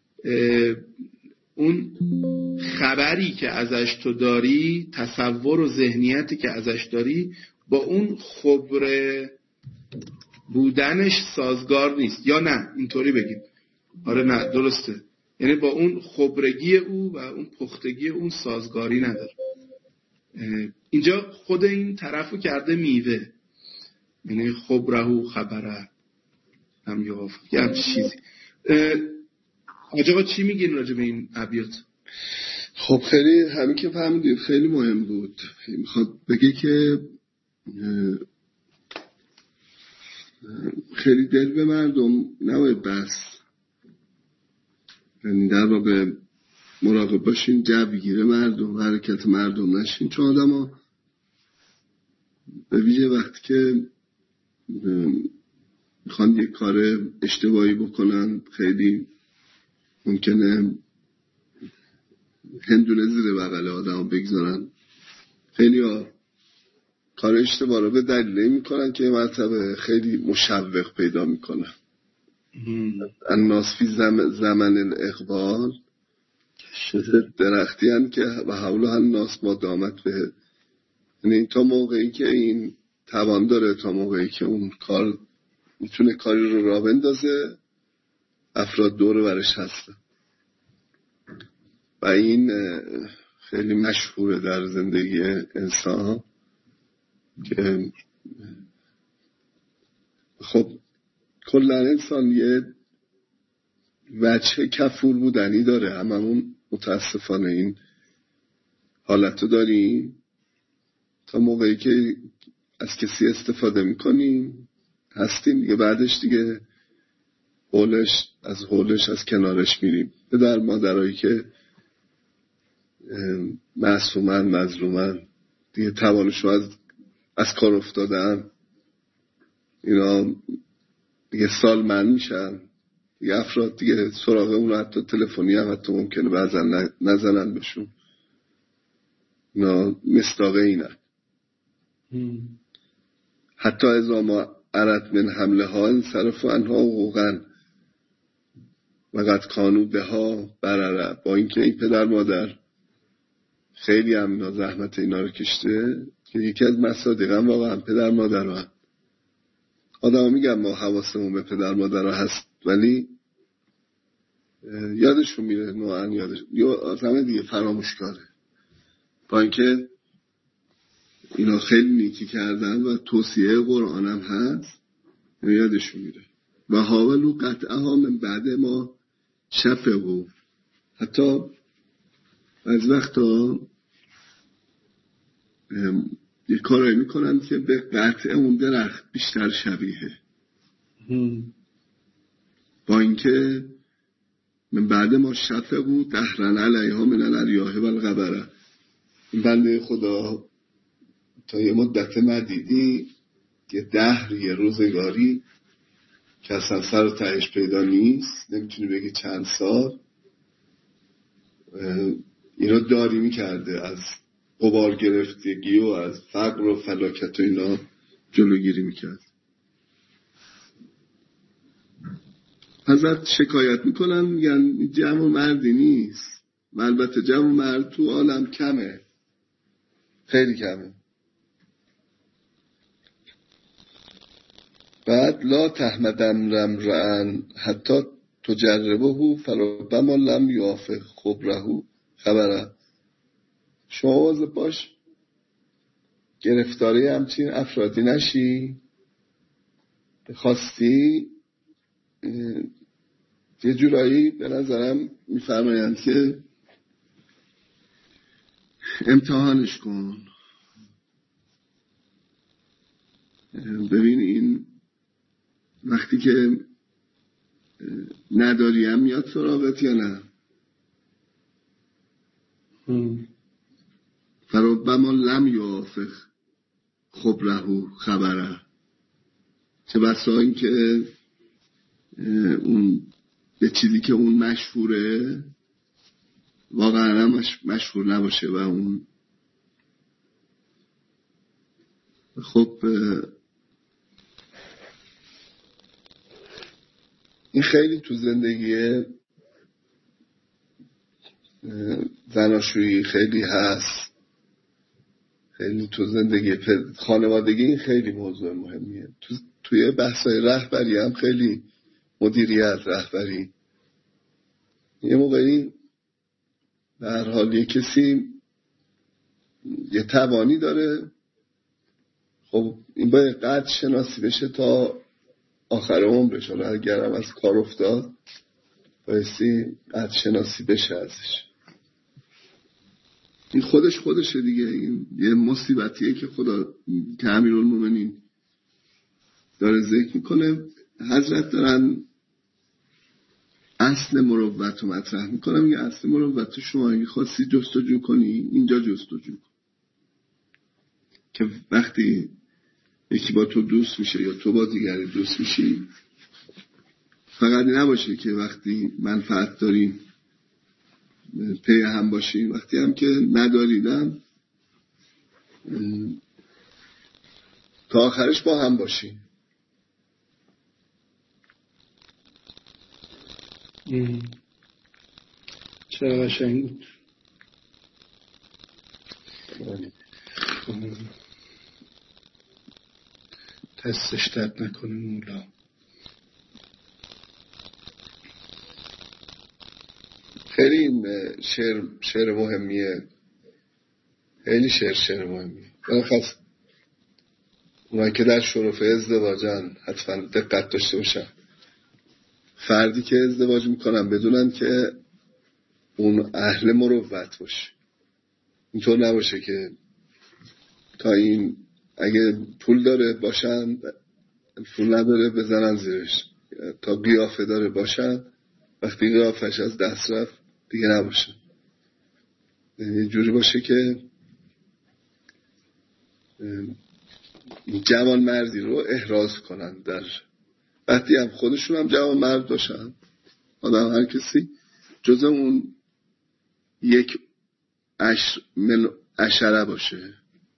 اون خبری که ازش تو داری، تصور و ذهنیتی که ازش داری با اون خبره بودنش سازگار نیست، یا نه اینطوری بگیم، آره نه درسته، یعنی با اون خبرگی او و اون پختگی اون سازگاری نداره. اینجا خود این طرفو کرده میوه، یعنی خبره خبره هم یافت یه هم چیزی. آجاقا چی میگین راجع به این ابیات؟ خب خیلی همین که فهمیدیم خیلی مهم بود. میخواد بگه که خیلی دل به مردم نباید بس، یعنی در واقع مراقب باشین جوگیر مردم، حرکت مردم نشین، چون آدم ها به ویژه وقتی که میخوان یک کار اشتباهی بکنن خیلی ممکنه هندونه زیر بغل آدم ها بگذارن. خیلی ها کار اشتباه رو به دلیل میکنن که مرتبه خیلی مشوق پیدا میکنن. الناس فی زم زمن الاقبال درختی هن که و حوله الناس ما دامت به، یعنی تا موقعی که این توان داره، تا موقعی که اون کار میتونه کاری رو راه بندازه، افراد دور برش هستن و این خیلی مشهوره در زندگی انسان که خب کلا انسان یه وجه کفور بودنی داره، هممون متاسفانه این حالت رو داریم. تا موقعی که از کسی استفاده میکنیم هستیم دیگه، بعدش دیگه حولش از حولش از کنارش میریم. پدر مادرایی که معصومن مظلومن دیگه توانشو از از کار افتادن، اینا دیگه سالمند میشن دیگه، افراد دیگه سراغ اون حتی تلفنی هم حتی ممکنه بعضا نزنن بشون. اینا مستاقه اینن. حتی از ما عرد من حمله ها انصرف و انها حقوقن و قد کانو به ها برره، با اینکه این پدر مادر خیلی هم اینا زحمت اینا رو کشته که یکی از مصادیق هم واقعا پدر مادر رو هم. آدم ها میگن ما حواسمون به پدر مادر رو هست ولی یادشون میره، نوعا یادش یا همه دیگه فراموش کاره، با اینکه اینا خیلی نیکی کردن و توصیه قرآن هم هست، یادشون میره. و حاولو قطعه ها من بعد ما شفقو، حتی از وقتا یه کارایی میکنن که به قطع اون درخت بیشتر شبیه، با اینکه من بعد ما شفقو دهرن علیها من الاریاح و الغبره. این بنده خدا تا یه مدت مدیدی یه دهر یه روزگاری که اصلا سر و تهش پیدا نیست، نمیتونی بگی چند سال، اینا داری میکرده از غبار گرفتگی و از فقر و فلاکت و اینا جلوگیری میکرد. حضرت شکایت میکنن میگن جمع مردی نیست، و البته جمع مرد تو عالم کمه، خیلی کمه. بعد لا تحمدن رمران حتی تجربه فربما لم یافق خبره خبره. شما واظب باش گرفتاری همچین افرادی نشی. خواستی یه جورایی به نظرم میفرمایند که امتحانش کن. ببین این وقتی که نداری هم میاد سراغت یا نه. فربما لم یوافق خبره خبره. چه بسا این که اون به چیزی که اون مشهوره واقعا مش... مشهور نباشه و اون خب این خیلی تو زندگی زناشویی خیلی هست، خیلی تو زندگی خانوادگی این خیلی موضوع مهمیه. تو توی بحثای رهبری هم خیلی مدیریت رهبری یه موقعی به هر حال یه کسی یه توانی داره، خب این باید قدر شناسی بشه تا آخر عمرش. حالا اگرم از کار افتاد بایستی قدر شناسی بشه ازش. این خودش خودشه دیگه. این یه مصیبتیه که خدا که امیرالمومنین داره ذکر میکنه. حضرت دارن اصل مروت رو مطرح میکنم. میگه اصل مروت شما اگه خواستی جستجو کنی اینجا جستجو کن که وقتی یکی با تو دوست میشه یا تو با دیگری دوست میشی فقط نباشه که وقتی منفعت داریم پی هم باشیم، وقتی هم که نداریدم تا آخرش با هم باشیم. چرا قشنگ بود. دستش درد نکنه مولا. خیلی این شعر شعر مهمیه. خیلی شعر شعر مهمیه. بلخص اونایی که در شرف ازدواجن حتما دقت داشته باشن. فردی که ازدواج میکنن بدونن که اون اهل مروت باشه. اینطور نباشه که تا این اگه پول داره باشن، پول نداره بزنن زیرش. تا قیافه داره باشن، وقتی قیافش از دست رفت دیگه نباشه. یه جوری باشه که جوان مردی رو احراز کنن. در وقتی هم خودشون هم جوان مرد باشن، آدم هر کسی جز اون یک عشر من عشره باشه.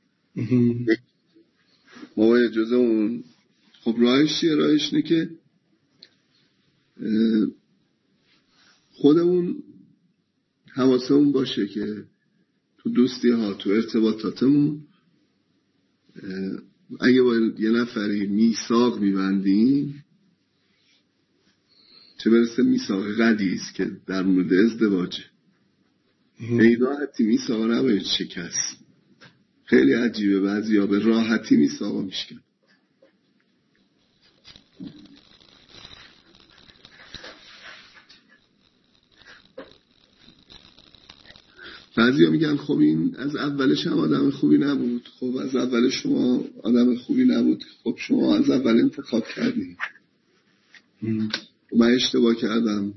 ما جز اون. خب راهش چیه؟ راهش اینه که خودمون حواسمون باشه که تو دوستی ها، تو ارتباطاتمون اگه با یه نفری میثاق میبندیم، چه برسه میثاق غلیظ که در مورد ازدواجه، به راحتی میثاق نباید شکست. خیلی عجیبه بعضی ها به راحتی میثاق میشکن. بعضی ها میگن خب این از اولش هم آدم خوبی نبود. خب از اولش شما آدم خوبی نبود، خب شما از اول انتخاب کردین. من اشتباه کردم.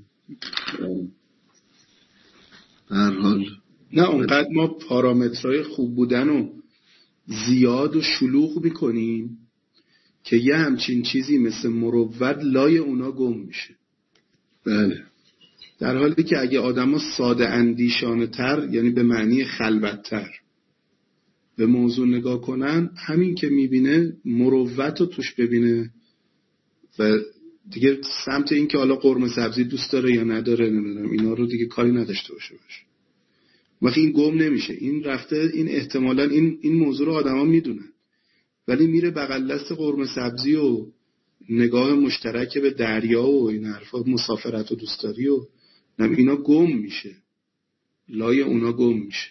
هر حال نه اونقدر ما پارامترهای خوب بودن رو زیاد و شلوغ میکنیم که یه همچین چیزی مثل مروت لای اونا گم میشه. بله. در حالی که اگه آدم ها ساده اندیشانه تر، یعنی به معنی خلوت‌تر به موضوع نگاه کنن، همین که میبینه مروت رو توش ببینه و دیگه سمت این که حالا قرمه سبزی دوست داره یا نداره نمیدونم اینا رو دیگه کاری نداشته باشه باشه وقتی این گم نمیشه. این رفته، این احتمالاً این این موضوع رو آدما میدونن ولی میره بغل دست قرمه سبزی و نگاه مشترک به دریا و این حرفا، مسافرت و دوستداری و اینا گم میشه. لای اونا گم میشه.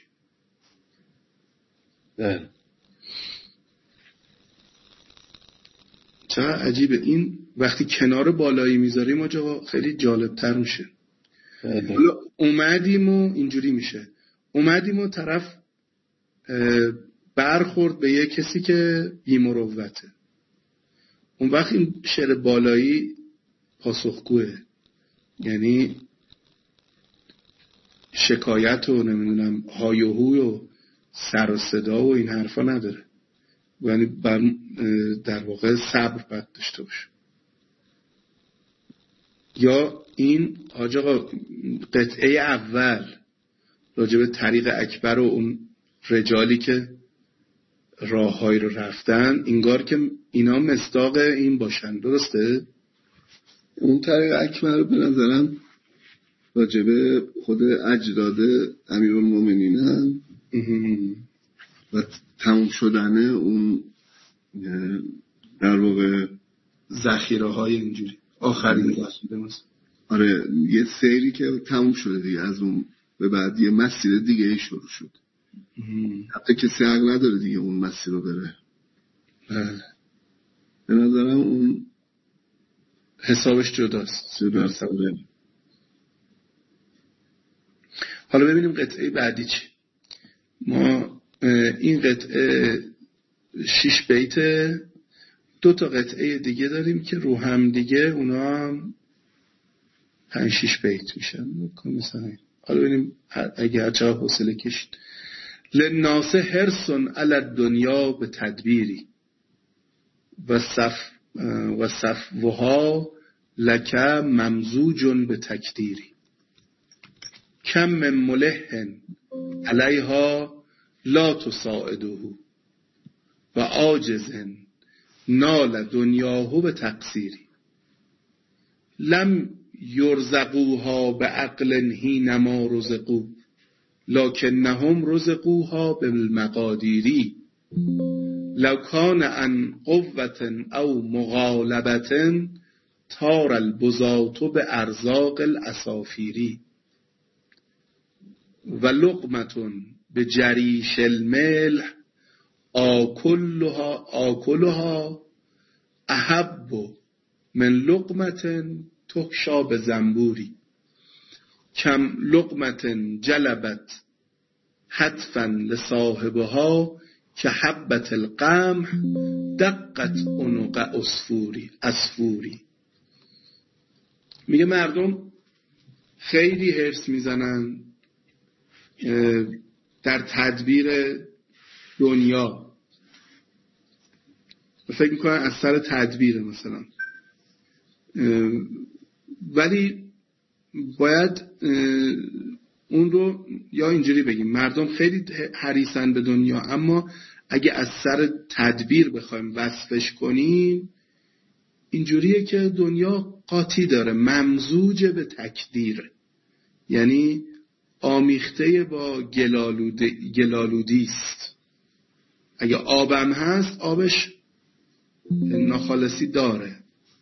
بله. چقدر عجیبه این وقتی کنار بالایی میذاریم آجا خیلی جالبتر میشه. حالا اومدیم و اینجوری میشه، اومدیم و طرف برخورد به یه کسی که بی‌مروته، اون وقت این شعر بالایی پاسخگوه، یعنی شکایت و نمیدونم های و هوی و سر و صدا و این حرفا نداره، یعنی در واقع صبر باید داشته باشه. یا این حاج آقا قطعه اول راجع به طریق اکبر و اون رجالی که راههایی رو رفتن، انگار که اینا مصداق این باشن، درسته؟ اون طریق اکبر به نظرم راجع به خود اجداد امیرالمومنین هم و تموم شدن اون در واقع ذخیره های اینجوری آخرین رسوله مثلا. آره یه سیری که تموم شده دیگه، از اون به بعد یه مسیر دیگه ای شروع شد. حتی کسی حق نداره دیگه اون مسیر رو بره. به نظرم اون حسابش جداست. جداست. حالا ببینیم قطعه بعدی چی. ما این قطعه شش بیته، دو تا قطعه دیگه داریم که رو هم دیگه اونا هم پنج شش بیت میشن مثلا. حالا ببینیم اگه هرچه حوصله کشید. للناس حرص علی الدنیا به تدبیری و صف و صفوها لک ممزوج به تکدیری، کم من ملح علیها لا تساعده و عاجز نال دنیاه به تقصیری، لم یرزقوها به عقل حینما رزقو لکنهم رزقوها بالمقادیری، لو کان عن قوة او مغالبة تار البزاط به ارزاق الاسافیری، و لقمة به جریش الملح آکلها آکلها احب من لقمة تخشا به زنبوری، کم لقمة جلبت حتفا لصاحبها که حبت القمح دقت عنق اسفوری اسفوری. میگه مردم خیلی حرص میزنن در تدبیر دنیا، فکر میکنن از سر تدبیر مثلا، ولی باید اون رو یا اینجوری بگیم مردم خیلی حریصن به دنیا، اما اگه از سر تدبیر بخوایم وصفش کنیم اینجوریه که دنیا قاطی داره، ممزوج به تکدیر، یعنی آمیخته با گلالودی است. اگه آبم هست آبش ناخالصی داره.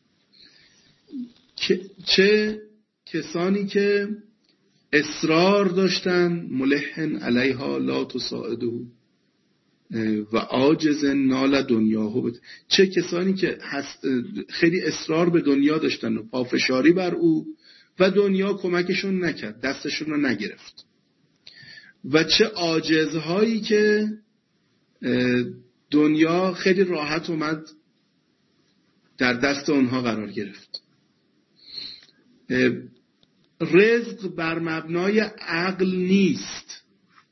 چه کسانی که اصرار داشتن ملحن علیها لا تساعده و عاجز نال دنیاه، چه کسانی که خیلی اصرار به دنیا داشتن و پافشاری بر او و دنیا کمکشون نکرد، دستشون رو نگرفت، و چه عاجزهایی که دنیا خیلی راحت اومد در دست اونها قرار گرفت. رزق بر مبنای عقل نیست،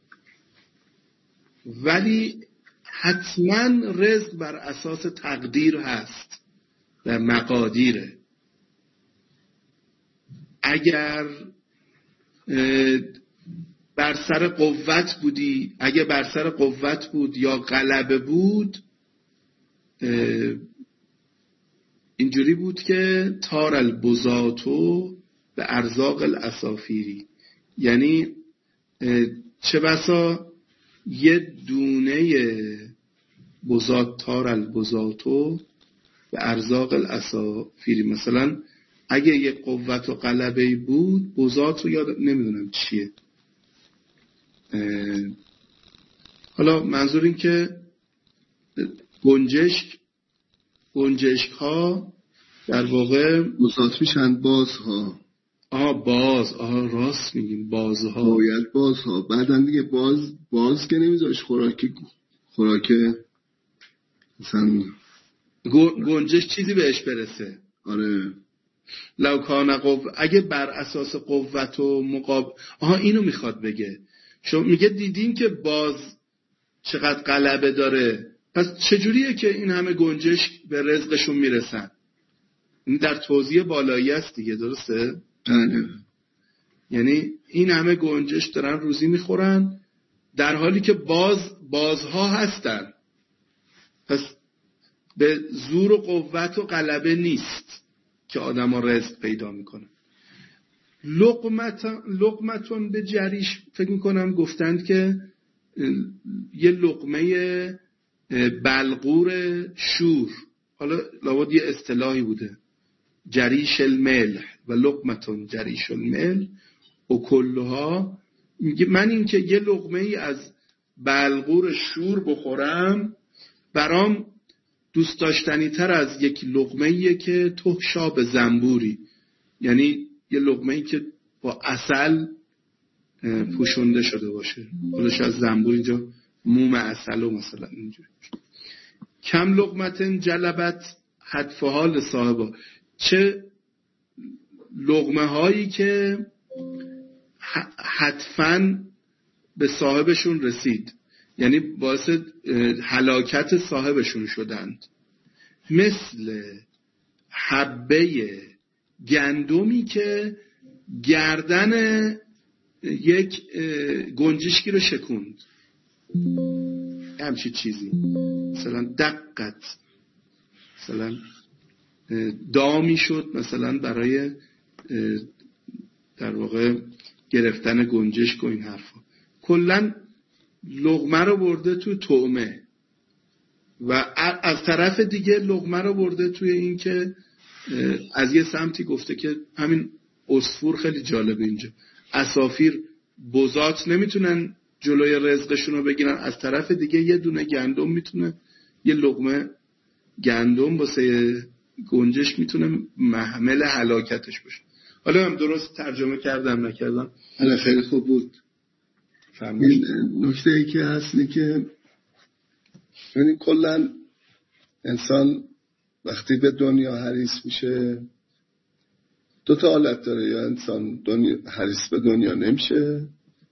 ولی حتما رزق بر اساس تقدیر هست و مقادیره. اگر بر سر قوت بودی، اگه بر سر قوت بود یا غلبه بود، اینجوری بود که تار البزاطو به ارزاق الاسافیری، یعنی چه بسا یه دونه بزاط تار البزاطو به ارزاق الاسافیری، مثلا اگه یه قوت و غلبه بود بزاط رو یاد نمیدونم چیه، حالا منظور این که گنجشک گنجشک ها در واقع مضاف میشن بازها. آها باز، آها راست میگیم بازها، باید بازها. بعدن دیگه باز باز که نمیذاش خوراک خوراک مثلا گنجش چیزی بهش برسه. آره لو کان قو... اگه بر اساس قوت و مقاب آها اینو میخواد بگه. شما میگه دیدین که باز چقدر غلبه داره، پس چجوریه که این همه گنجش به رزقشون میرسن؟ این در توضیح بالایی است دیگه، درسته؟ بله. یعنی این همه گنجش دارن روزی میخورن در حالی که باز بازها هستن، پس به زور و قوت و غلبه نیست که آدم ها رزق پیدا میکنن. لقمتون لقمتون به جریش فکر میکنم گفتند که یه لقمه بلغور شور، حالا لابد یه اصطلاحی بوده، جریش الملح و لقمتون جریش الملح و کلها. من این که یه لقمه ای از بلغور شور بخورم برام دوست داشتنی تر از یک لقمه ایه که تهشا زنبوری، یعنی یه لقمه ای که با عسل پوشونده شده باشه، خودش از زنبور اینجا موم عسل و مثلا اینجوری. کم لقمتن جلبت حتفها لصاحبها، چه لقمه هایی که حتفاً به صاحبشون رسید، یعنی باعث هلاکت صاحبشون شدند. مثل حبه گندمی که گردن یک گنجشکی رو شکوند، همچی چیزی، مثلا دقت، مثلا دامی شد مثلا برای در واقع گرفتن گنجشک و این حرفا. کلن لقمه رو برده تو طعمه و از طرف دیگه لقمه رو برده توی این که از یه سمتی گفته که همین عصفور خیلی جالبه اینجا، عصافیر بزات نمیتونن جلوی رزقشون رو بگیرن، از طرف دیگه یه دونه گندم میتونه، یه لقمه گندم واسه گنجش میتونه محمل هلاکتش باشه. حالا هم درست ترجمه کردم نکردم؟ آره خیلی خوب بود. این نکته ای که هست اینه که یعنی کلا انسان وقتی به دنیا حریص میشه دو تا حالت داره، یا انسان دنیا حریص به دنیا نمیشه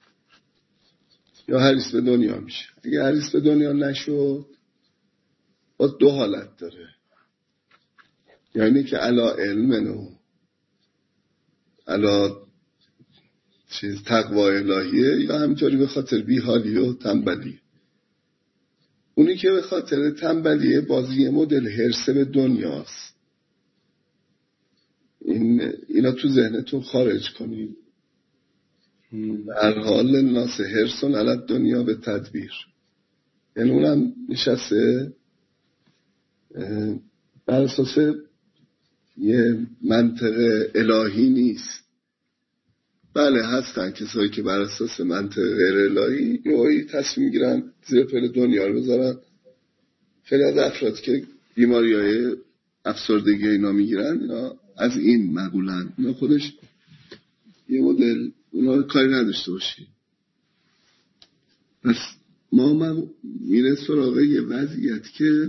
یا حریص به دنیا میشه. اگه حریص به دنیا نشد با دو حالت داره، یعنی که علا علمنو علا چیز تقوای الهیه، یا همینطوری به خاطر بیحالی و تنبلی. اونی که به خاطر تنبلیه بازی مدل حرص به دنیاست. این اینا تو ذهنتون خارج کنید. در حال ناس حرصون علی دنیا به تدبیر، یعنی اونم نشسته بر اساس یه منطق الهی نیست. بله هستن کسایی که بر اساس منطق غیر الهی یهویی تصمیم میگیرن زیر پل دنیا رو بذارن. خیلی از افراد که بیماری‌های افسردگی اینا میگیرن اینا از این مقولن، اینا خودش یه مدل اونا کاری نداشته باشی. پس ما میره سراغ یه وضعیت که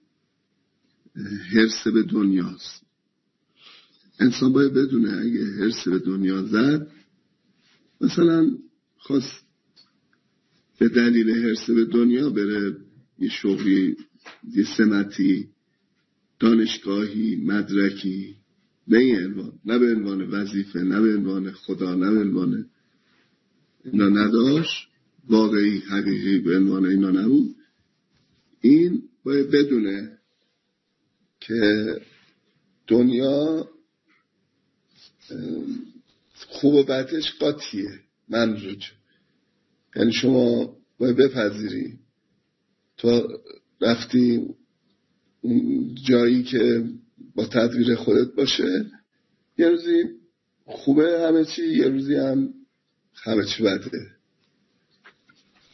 حرص به دنیاست. انسان باید بدونه اگه حرص به دنیا زد، مثلا خواست به دلیل حرص به دنیا بره یه شغلی، یه سمتی، دانشگاهی، مدرکی، به این عنوان، نه به عنوان وظیفه، نه به عنوان خدا، نه به عنوان اینا نداشت، واقعی حقیقی به عنوان اینا نبود. این باید بدونه که دنیا خوب و بدش قاطیه، منروج. یعنی شما باید بپذیری تو رفتی جایی که با تدبیر خودت باشه، یه روزی خوبه همه چی، یه روزی هم همه چی بده.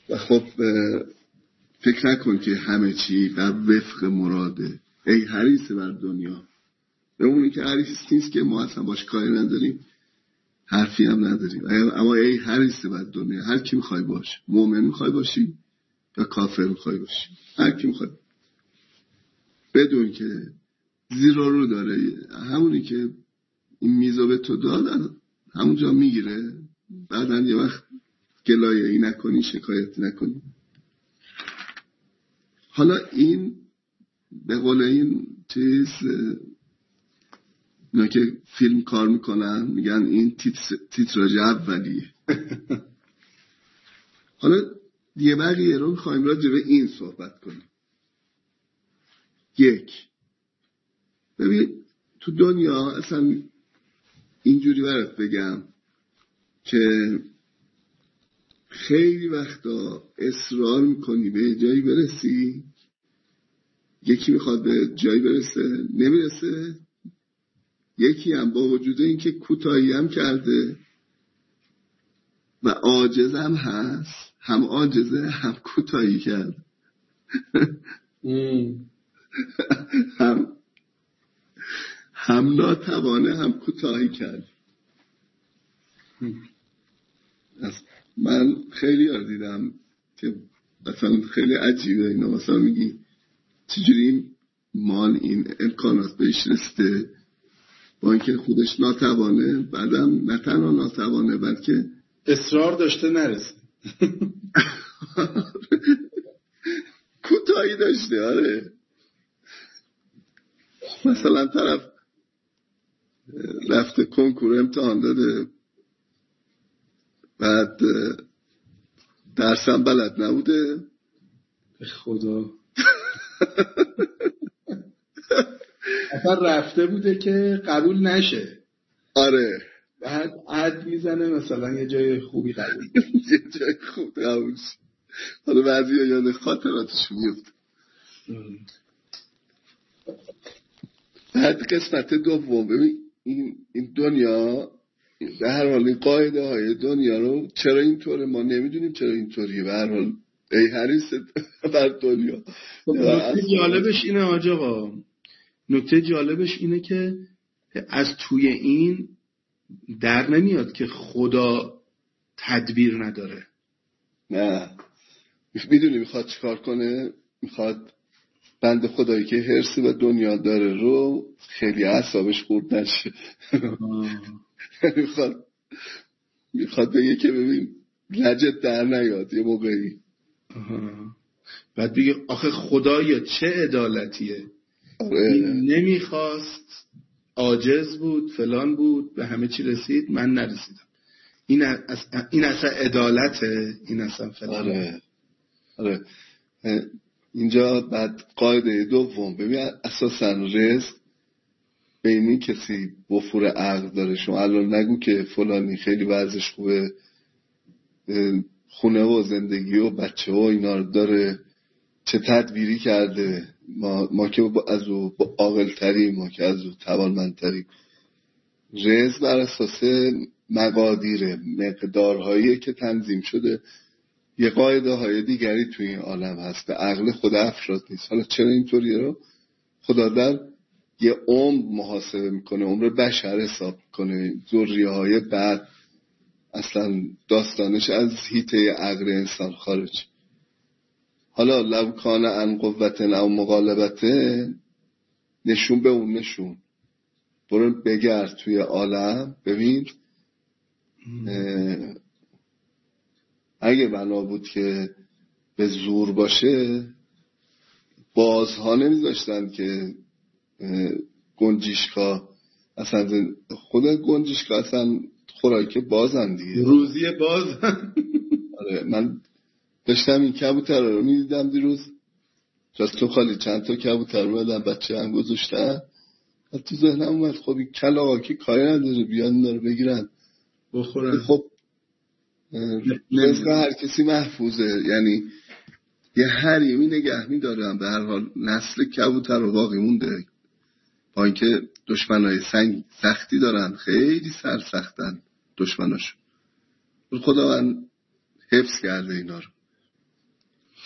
و خب فکر نکن که همه چی بر وفق مراده. ای حریص بر دنیا، به اونی که حریص نیست که ما اصلا باش کاری نداریم، حرفی هم نداریم. اما ای حریص بر دنیا، هر کی میخوای باش، مومن میخوای باشی یا کافر میخوای باشی، هر کی میخوای، بدون که زیرا رو داره. همونی که این میزو به تو داد همونجا میگیره، بعدن یه وقت گلایه ای نکنی، شکایت نکنی. حالا این به قول این چیز اینا که فیلم کار میکنن میگن این تیتراژ اولیه. حالا یه بقیه رو میخوایم راجع به این صحبت کنیم. یک، ببین تو دنیا اصلا اینجوری برات بگم که خیلی وقتا اصرار میکنی به جایی برسی، یکی میخواد به جایی برسه نمیرسه، یکی هم با وجود این که کوتاهی هم کرده و عاجز هم هست، هم عاجزه هم کوتاهی کرد. هم هم ناتوانه هم کوتاهی کرد. من خیلی یاد دیدم که مثلا خیلی عجیبه اینا، مثلا میگی چجوری این مال این امکانات بهش رسیده با اینکه خودش ناتوانه، بعدم نه تنها ناتوانه بلکه اصرار داشته نرسه. کوتاهی داشته. آره مثلا طرف رفته کنکور امتحان داده، بعد درسم بلد نبوده، به خدا اصلا رفته بوده که قبول نشه. آره بعد عد میزنه مثلا یه جای خوبی قبول یه جای خوب قبول شه. حالا بعضی ها یاد خاطراتش میفته. بعد قسمت دوم، ببین این این دنیا به هر حال این قاعده های دنیا رو چرا اینطوره ما نمیدونیم، چرا اینطوریه. به هر حال ای حریص بر دنیا. نکته جالبش اینه حاج آقا، نکته جالبش اینه که از توی این در نمیاد که خدا تدبیر نداره. نه میدونی میخواد چیکار کنه؟ میخواد بند خدایی که حرصی به دنیا داره رو خیلی اعصابش خورد نشه. میخواد میخواد بگه که ببین لجت در نیاد یه موقعی. بعد بگه آخه خدایا چه عدالتیه. آره. این نمیخواست، عاجز بود، فلان بود، به همه چی رسید، من نرسیدم. این از این اصلا عدالته، این اصلا فلان. آره. آره. اینجا بعد قاعده دوم، ببین اساسا رزق بینی کسی وفور عقل داره. شما الان نگو که فلانی خیلی وضعش خوبه، خونه و زندگی و بچه و اینا رو داره، چه تدبیری کرده، ما, ما که از او عاقل تریم، ما که از او توانمندتریم. رزق بر اساس مقادیره، مقدارهایی که تنظیم شده. یه قاعده های دیگری توی این عالم هست، عقل خود افراد نیست. حالا چرا اینطوریه رو خدا در یه عمر محاسبه میکنه، عمر بشر حساب میکنه. ذریه های بعد اصلا داستانش از حیطه عقل انسان خارج. حالا لو کان عن قوتن او مغالبتن، نشون به اون نشون. برو بگرد توی عالم ببین اگه بنا بود که به زور باشه بازها نمیذاشتن که گنجیشکا اصلا خود گنجیشکا اصلا خوراک بازن دیگه، روزی بازن. آره من داشتم این کبوتر رو میدیدم دیروز، جاست تو خالی چند تا کبوتر رو بدن بچه هم گذاشتن. تو ذهنم اومد خب این کلاغا که کاری نداره بیان اینا رو بگیرن بخورن. خب رزق هر کسی محفوظه، یعنی یه حریمی نگه می‌دارن. به هر حال نسل کبوتر رو باقی مونده، با اینکه دشمنای سنگ سختی دارن، خیلی سرسختن دشمناش، خداوند حفظ کرده اینا رو.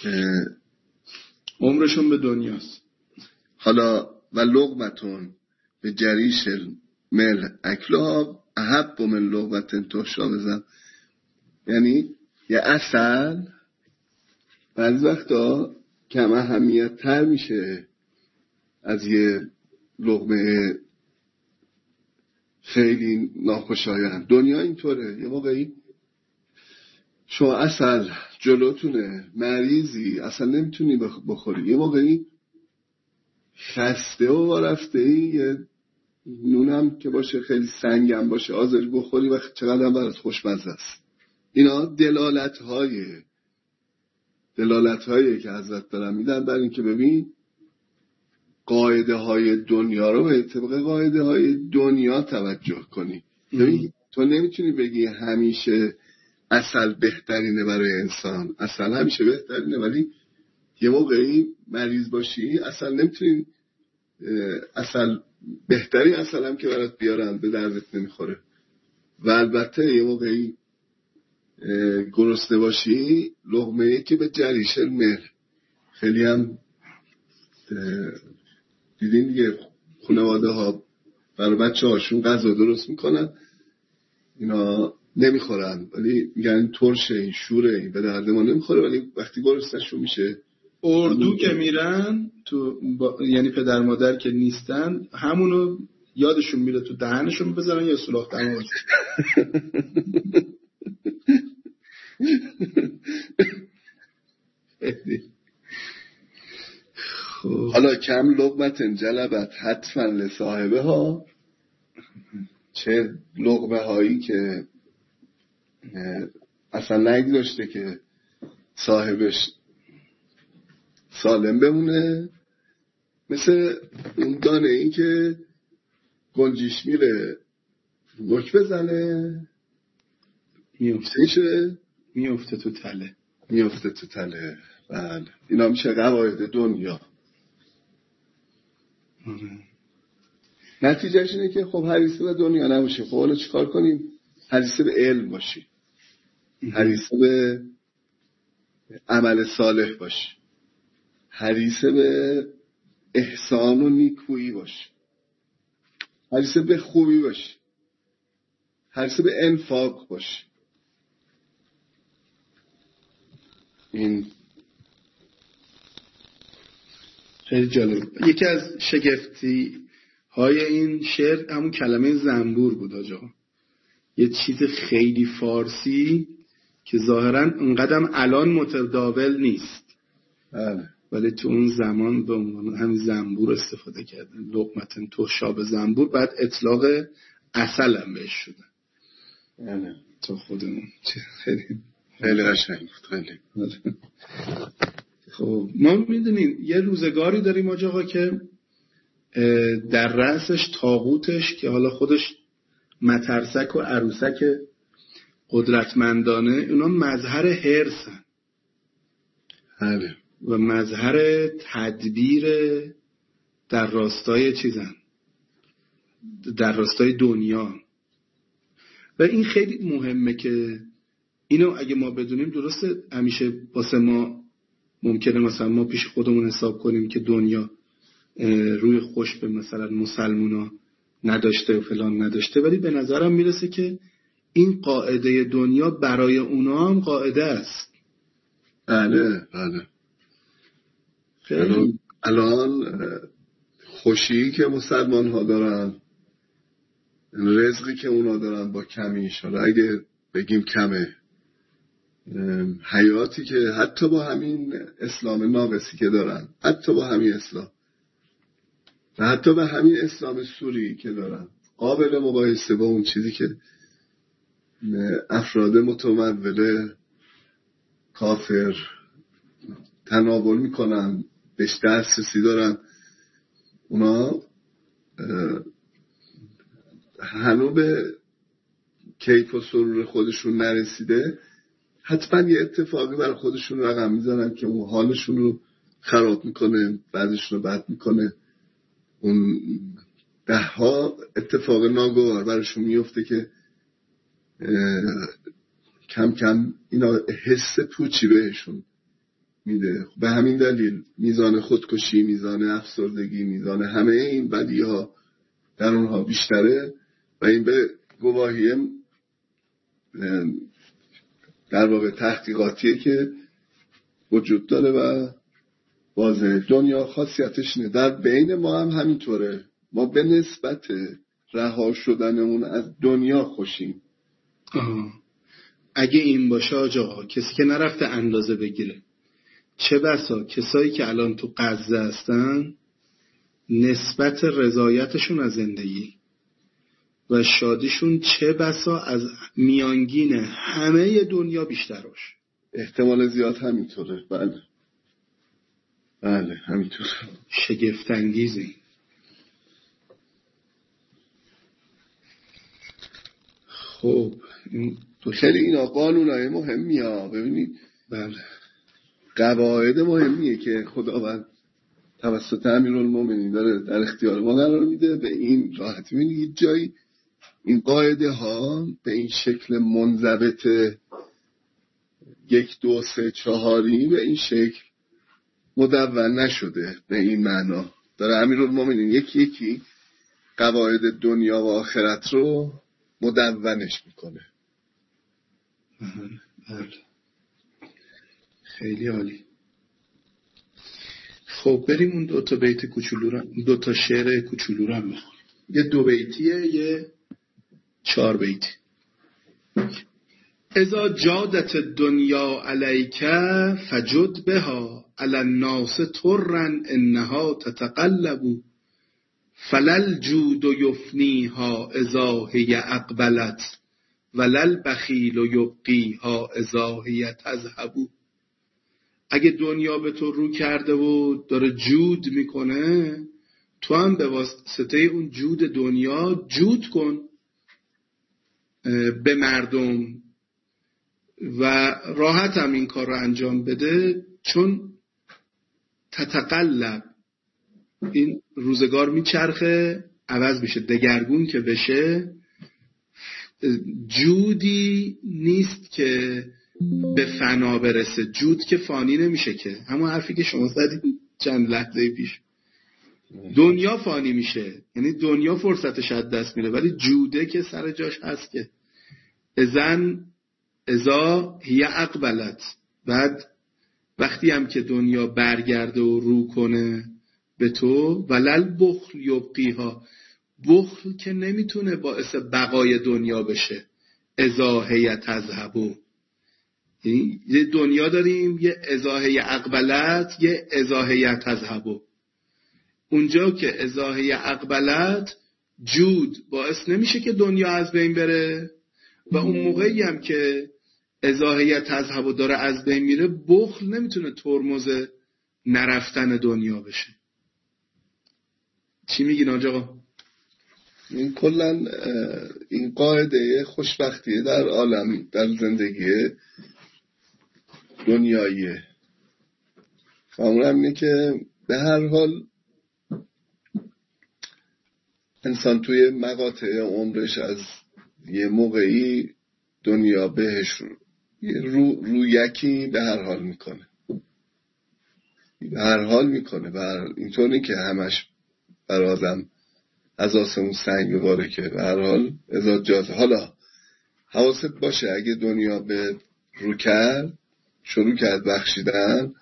عمرشون به دنیاست. حالا و لقمتون به جریش مل اکلها احب من لقمتن تحشا بزن. یعنی یه اصل بعضی وقتا کم اهمیت تر میشه از یه لقمه خیلی ناخوشایند. دنیا اینطوره. یه موقعی شما اصل جلوتونه، مریضی، اصلا نمیتونی بخوری. یه موقعی خسته و رفته یه نونم که باشه خیلی سنگم باشه آذری بخوری و چقدر هم برات خوشمزه است. اینا دلالت های دلالت هایی که حضرت دارن میدن بر این که ببین قاعده های دنیا رو به طبق قاعده های دنیا توجه کنی. ببین تو نمیتونی بگی همیشه اصل بهترینه برای انسان. اصل همیشه بهترینه، ولی یه موقعی مریض باشی اصل نمیتونی، اصل بهترین اصل هم که برات بیارن به دردت نمیخوره. و البته یه موقعی گرسنه باشی لقمه‌ای که به جریش المل. خیلی هم دیدین دیگه خانواده ها برای بچه هاشون غذا درست میکنن اینا نمیخورن، ولی میگن این ترشه، این شوره، این به درد ما نمیخوره، ولی وقتی گرسنه‌شون میشه اردو که میرن تو با... یعنی پدر مادر که نیستن همونو یادشون میره تو دهنشون بزنن یا سوراخ دهن. حالا کم لقمت جلبت حتما لصاحبه ها، چه لقمه هایی که اصلا نگذاشته که صاحبش سالم بمونه، مثل اون دانه این که گنجیش میره نک بزنه میفته میفته تو تله میفته تو تله. بله اینا میشه قواعد دنیا. نتیجهش اینه که خب حریصه به دنیا نباشی. خب حالا چیکار کنیم؟ حریصه به علم باشی، حریصه به عمل صالح باشی، حریصه به احسان و نیکویی باشی، حریصه به خوبی باشی، حریصه به انفاق باشی. این خیلی جالب. یکی از شگفتی های این شعر همون کلمه زنبور بود آجا. یه چیز خیلی فارسی که ظاهراً اونقدر الان متداول نیست، بله، ولی تو اون زمان به عنوان همین زنبور استفاده کردن. لقمتن تحشا بزنبور، بعد اطلاق عسل هم بهش شده. بله تو خودمون خیلی خیلی قشنگ خیلی. خب ما میدونیم یه روزگاری داریم آقا که در رأسش طاغوتش که حالا خودش مترسک و عروسک قدرتمندانه، اونا مظهر حرصن بله و مظهر تدبیر در راستای چیزن، در راستای دنیا. و این خیلی مهمه که اینو اگه ما بدونیم. درسته همیشه واسه ما ممکنه مثلا ما پیش خودمون حساب کنیم که دنیا روی خوش به مثلا مسلمونا نداشته و فلان نداشته، ولی به نظرم میرسه که این قاعده دنیا برای اونا هم قاعده است. بله بله. الان, الان خوشی که مسلمان ها دارن، رزقی که اونا دارن با کمیش، حالا اگه بگیم کمه، حیاتی که حتی با همین اسلام ناقصی که دارن، حتی با همین اسلام و حتی با همین اسلام سوری که دارن، قابل مقایسه با اون چیزی که افراد متمول کافر تناول میکنن، بهش دسترسی دارن. اونا هنوز به کیف و سرور خودشون نرسیده، حتما یه اتفاقی برای خودشون رقم میزنن که اون حالشون رو خراب میکنه، بعدشون رو بد میکنه. اون ده ها اتفاق ناگوار براشون میفته که کم کم اینا حس پوچی بهشون میده. به همین دلیل میزان خودکشی، میزان افسردگی، میزان همه این بدی ها در اونها بیشتره و این به گواهی در واقع تحقیقاتیه که وجود داره و واضحه. دنیا خاصیتش اینه. در بین ما هم همینطوره. ما به نسبت رها شدنمون از دنیا خوشیم. آه. اگه این باشه آجا، کسی که نرفته اندازه بگیره، چه بسا کسایی که الان تو غزه هستن نسبت رضایتشون از زندگی و شادیشون چه بسا از میانگین همه دنیا بیشتر باشه. احتمال زیاد همینطوره. بله بله همینطوره. شگفت انگیزه. خب این خیلی اینا قانونای مهمیه. ببینید بله قواعد مهمیه که خداوند توسط امیرالمومنین داره در اختیار ما قرار میده. به این راحتی ببینید هیچ جایی این قاعده ها به این شکل منضبط یک دو سه چهاری به این شکل مدون نشده. به این معنا داره امیرالمومنین یکی یکی قواعد دنیا و آخرت رو مدونش میکنه. بله خیلی عالی. خب بریم اون دو تا بیت کوچولو رو، دو تا شعر کوچولو رو هم بخونیم. یه دو بیتیه، یه چهار بیتی. اذا جادت دنیا علیک فجد بها علی الناس طرا انها تتقلب فلل جود یفنیها اذا هی اقبلت ولل بخیل یبقیها اذا هی تذهب. اگه دنیا به تو رو کرده و داره جود میکنه، تو هم به واسطه اون جود دنیا جود کن به مردم و راحت هم این کار رو انجام بده، چون تتقلب، این روزگار میچرخه عوض میشه، دگرگون که بشه، جودی نیست که به فنا برسه. جود که فانی نمیشه که، همون حرفی که شما زدید چند لحظه پیش. دنیا فانی میشه، یعنی دنیا فرصتش از دست میره، ولی جوده که سر جاش هست. که اذن اذا هی اقبلت، بعد وقتی هم که دنیا برگرده و رو کنه به تو، ولل بخل یبقیها، بخل که نمیتونه باعث بقای دنیا بشه. اذا هی تذهبو، یه دنیا داریم، یه اذا هی اقبلت، یه اذا هی تذهبو. اونجا که اذا هی اقبلت جود باعث نمیشه که دنیا از بین بره، و اون موقعی هم که اذا هی تذهبو داره از بین میره، بخل نمیتونه ترمز نرفتن دنیا بشه. چی میگین آقا؟ این کلن این قاعده خوشبختیه در عالم، در زندگی دنیاییه. معمولا اینه که به هر حال انسان توی مقاطع عمرش از یه موقعی دنیا بهش رو رو, رو یکی به هر حال میکنه به هر حال میکنه به هر اینطور نی که همش بر آدم از آسمون سنگ بباره، که به هر حال ازاد جاز. حالا حواست باشه اگه دنیا به رو کرد، شروع کرد بخشیدن،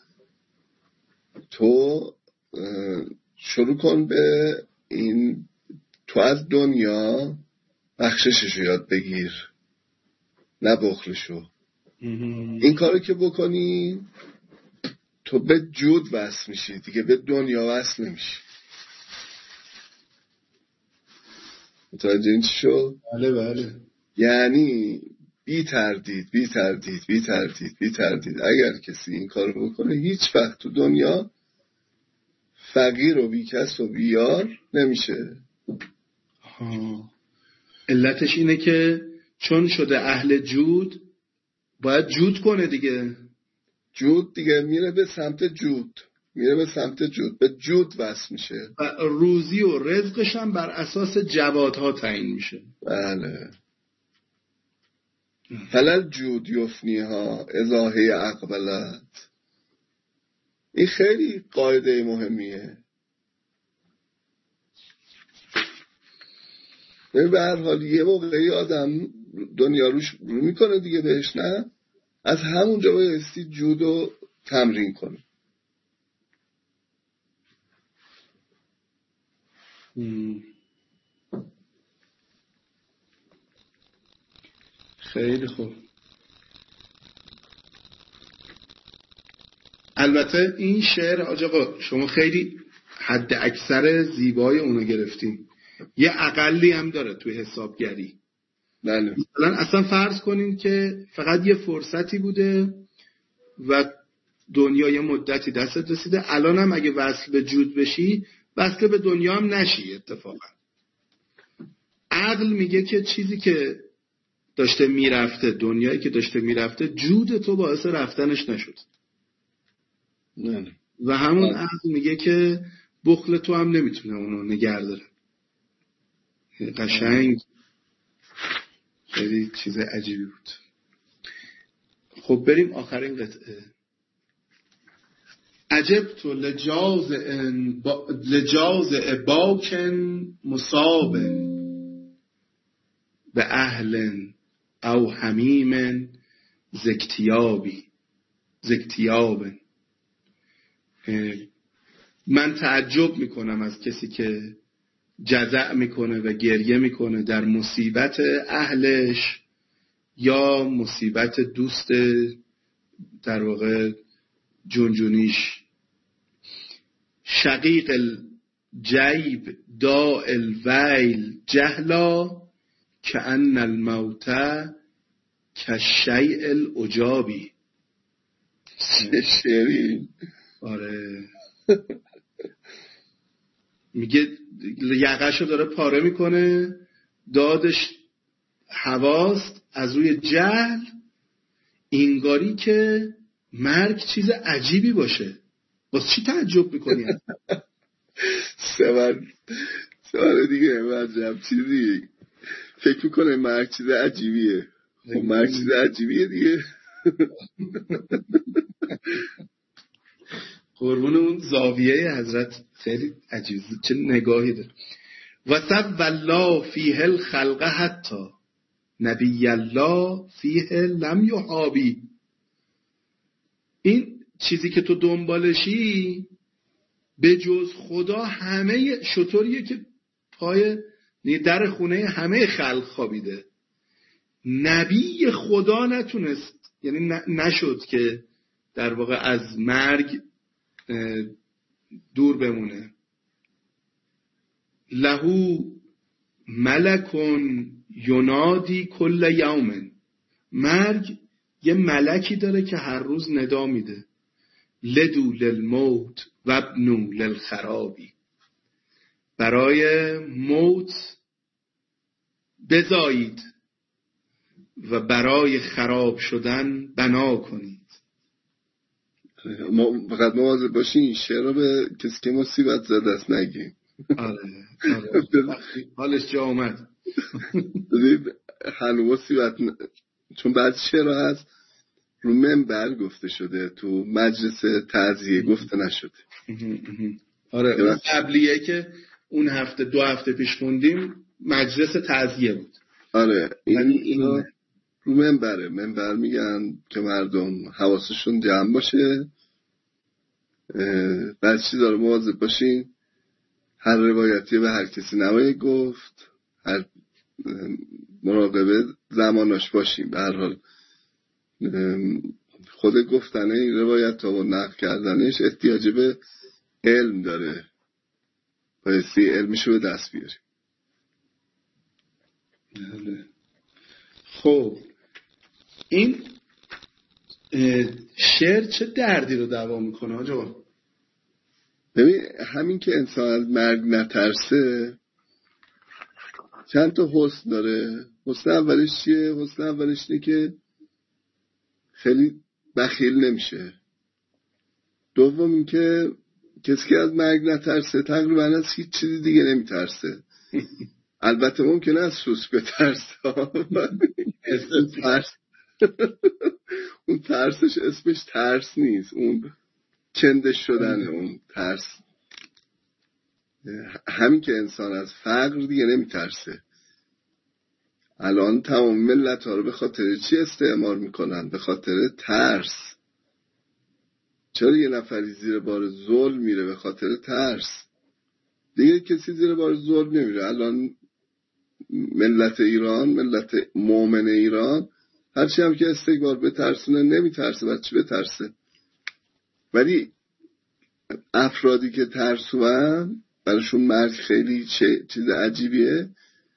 تو شروع کن به این، تو از دنیا بخشششو یاد بگیر، نه بخلشو. این کارو که بکنی تو به جود وصل میشی دیگه، به دنیا وصل نمیشی. متوجه این چی شد؟ بله بله. یعنی بی تردید بی تردید بی تردید بی تردید اگر کسی این کارو بکنه، هیچ وقت تو دنیا فقیر و بی کس و بیار نمیشه. ها. علتش اینه که چون شده اهل جود، باید جود کنه دیگه. جود دیگه میره به سمت جود، میره به سمت جود، به جود وصل میشه و روزی و رزقش هم بر اساس جوادها تعیین میشه. بله. فلل جود یفنیها اذا هی اقبلت، این خیلی قاعده مهمیه. به هر حال یه موقعی آدم دنیا روش رو میکنه دیگه بهش، نه از همونجا بایستی جودو تمرین کنه. خیلی خوب. البته این شعر آج آقا شما خیلی حد اکثر زیبای اونو گرفتین، یه اقلی هم داره توی حسابگری. بله. مثلا اصلا فرض کنین که فقط یه فرصتی بوده و دنیا یه مدتی دستت رسیده، الان هم اگه وصل به جود بشی وصل به دنیا هم نشی. اتفاقا عقل میگه که چیزی که داشته میرفته، دنیایی که داشته میرفته، جود تو باعث رفتنش نشد. نه. و همون عقل میگه که بخل تو هم نمیتونه اونو نگه داره. قشنگ. خیلی چیز عجیبی بود. خب بریم آخرین قطعه. عجبت لجاز با... لجاز باکن مصاب به اهل او حمیم زکتیابی زکتیاب. من تعجب میکنم از کسی که جزع میکنه و گریه میکنه در مصیبت اهلش یا مصیبت دوست در واقع جونجونیش. شقیق الجیب داء الویل جهلا کأن الموت کالشیء العجابی. شیرین. آره. میگه یقهشو داره پاره میکنه، دادش هواست از روی جهل، اینگاری که مرگ چیز عجیبی باشه. باز چی تعجب میکنی؟ سه بار سه بار دیگه عجب چیزی فکر میکنه مرگ چیز عجیبیه. خب مرگ چیز عجیبیه دیگه. قربون اون زاویه حضرت خیلی عجیب، چه نگاهی داره. و سب الله فیه الخلق حتی نبی الله فیه لم یحابی. این چیزی که تو دنبالشی به جز خدا همه شطوریه که پای در خونه همه خلق خوابیده. نبی خدا نتونست، یعنی نشد که در واقع از مرگ دور بمونه. لهو ملکون ینادی کل یوم. مرگ یه ملکی داره که هر روز ندا میده. لدو للموت و ابنو للخرابی. برای موت بزایید و برای خراب شدن بنا کنید. ما فقط مواظب باشین این شعر رو به کسی که مصیبت زده است نگیم. آره آره حالش جا اومد. ببین هنو مصیبت ن... چون بعد شعر هست رو منبر گفته شده، تو مجلس تعزیه گفته نشده. آره اون قبلیه که اون هفته دو هفته پیش خوندیم مجلس تعزیه بود. آره این, این رو منبره. منبر میگن که مردم حواسشون جمع باشه. بعد چی داره مواظب باشین هر روایتی به هر کسی نباید گفت، هر مراقبه زماناش باشیم. به هر حال خود گفتن این روایت ها و نقل کردنش احتیاج به علم داره، بایستی علمشو به دست بیاریم. خب این شعر چه دردی رو دوا میکنه آجا؟ ببین همین که انسان از مرگ نترسه چند تا حسن داره. حسن اولش چیه؟ حسن اولش اینه که خیلی بخیل نمیشه. دوم این که کسی که از مرگ نترسه تقریبا از هیچ چیزی دیگه نمیترسه. البته ممکنه از سوس بترسه. ترس اون ترسش اسمش ترس نیست، اون چنده شدن اون ترس. همین که انسان از فقر دیگه نمیترسه. الان تمام ملت ها رو به خاطر چی استعمار میکنن؟ به خاطر ترس. چرا یه نفری زیر بار ظلم میره؟ به خاطر ترس. دیگه کسی زیر بار ظلم نمیره. الان ملت ایران، ملت مؤمن ایران، هرچی هم که استکبار بترسونه نمیترسه. برای چی بترسه؟ ولی افرادی که ترسوان براشون مرگ خیلی چیز عجیبیه،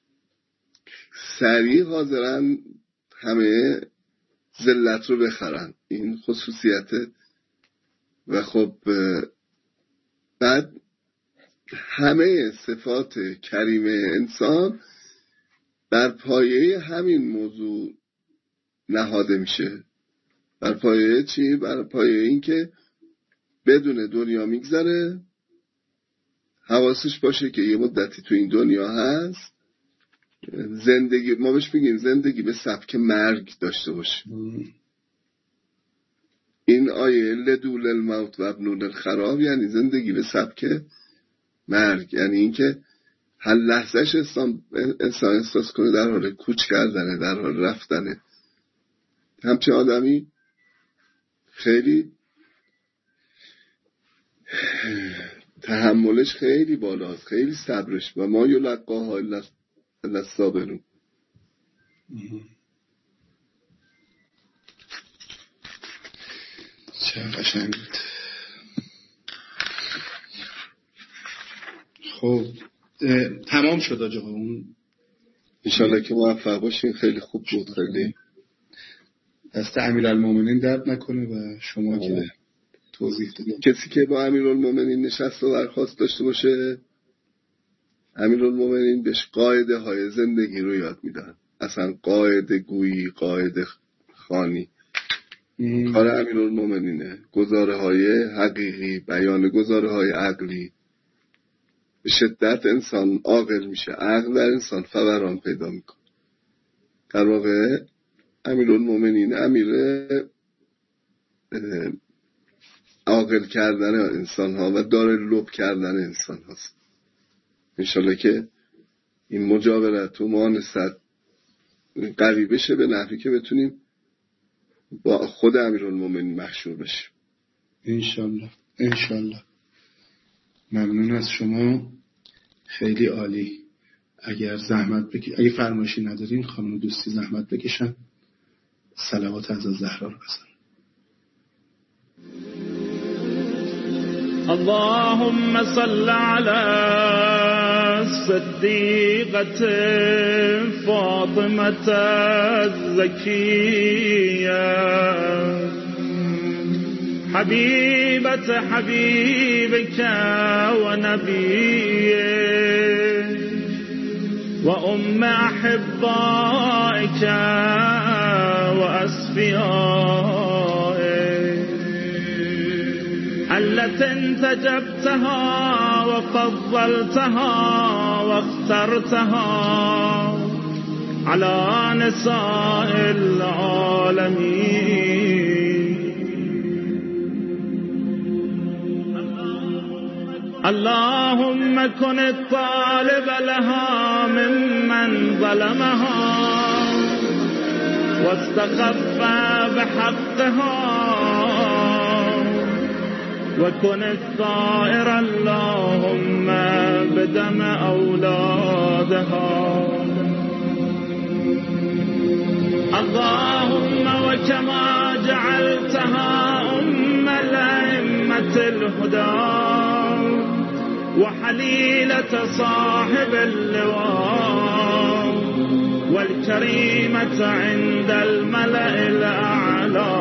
سریع حاضرن همه ذلت رو بخرن. این خصوصیته. و خب بعد همه صفات کریم انسان بر پایه همین موضوع نهاده میشه. بر پایه چی؟ بر پایه این که بدون دنیا میگذره، حواسش باشه که یه مدتی تو این دنیا هست، زندگی، ما بهش میگیم زندگی به سبک مرگ داشته باشه. این آیه لدول الموت و ابنون الخراب یعنی زندگی به سبک مرگ، یعنی این که هر لحظهش انسان احساس کنه در حال کوچ کردنه، در حال رفتنه. همچه آدمی خیلی تحملش خیلی بالاست، خیلی صبرش، و ما یلقاها الا الصابرون. چه قشنگ بود. خب تمام شد آجا. اون انشالله که موفق باشین. خیلی خوب بود. خیلی دست امیرالمومنین درد نکنه و شما آه. که توضیح دادید. کسی که با امیرالمومنین نشست و درخواست داشته باشه، امیرالمومنین بهش قاعده های زندگی رو یاد میدن. اصلا قاعده گویی، قاعده خانی کار امیرالمومنینه. گزاره های حقیقی، بیان گزاره های عقلی. به شدت انسان عاقل میشه، عقل در انسان فوران پیدا میکنه. در واقع امیرالمومنین امیر عاقل کردن انسان ها و داره لب کردن انسان هاست. انشالله که این مجاورت و مؤانست قوی بشه به نحوی که بتونیم با خود امیرالمومنین محشور بشیم. انشالله انشالله. ممنون از شما، خیلی عالی. اگر زحمت بکشید، اگه فرمایشی ندارین خانم دوستی زحمت بکشن صلوات از زهرا رو بزن. اللهم صل على الصديقة فاطمة الزكية حبيبة حبيبك ونبيك وأم أحبائك وأصفيائك التي انتجبتها وفضلتها واخترتها على نساء العالمين. اللهم كن الطالب لها ممن ظلمها واستخف بحقها، وكن الثائر اللهم بدم أولادها. اللهم وكما جعلتها أم الأئمة الهدى وحليلة صاحب اللواء والكريمة عند الملأ الأعلى،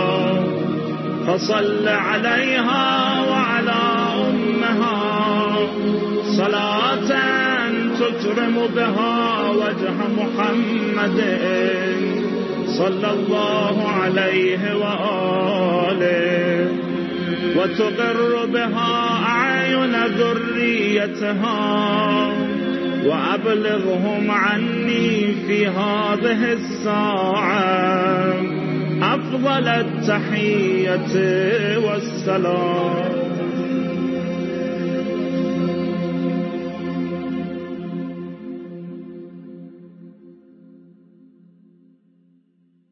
فصل عليها وعلى أمها صلاة تكرم بها وجه محمد صلى الله عليه وآله، وتقر بها أعين ذريتها، وأبلغهم عني في هذه الساعة أفضل التحية والسلام.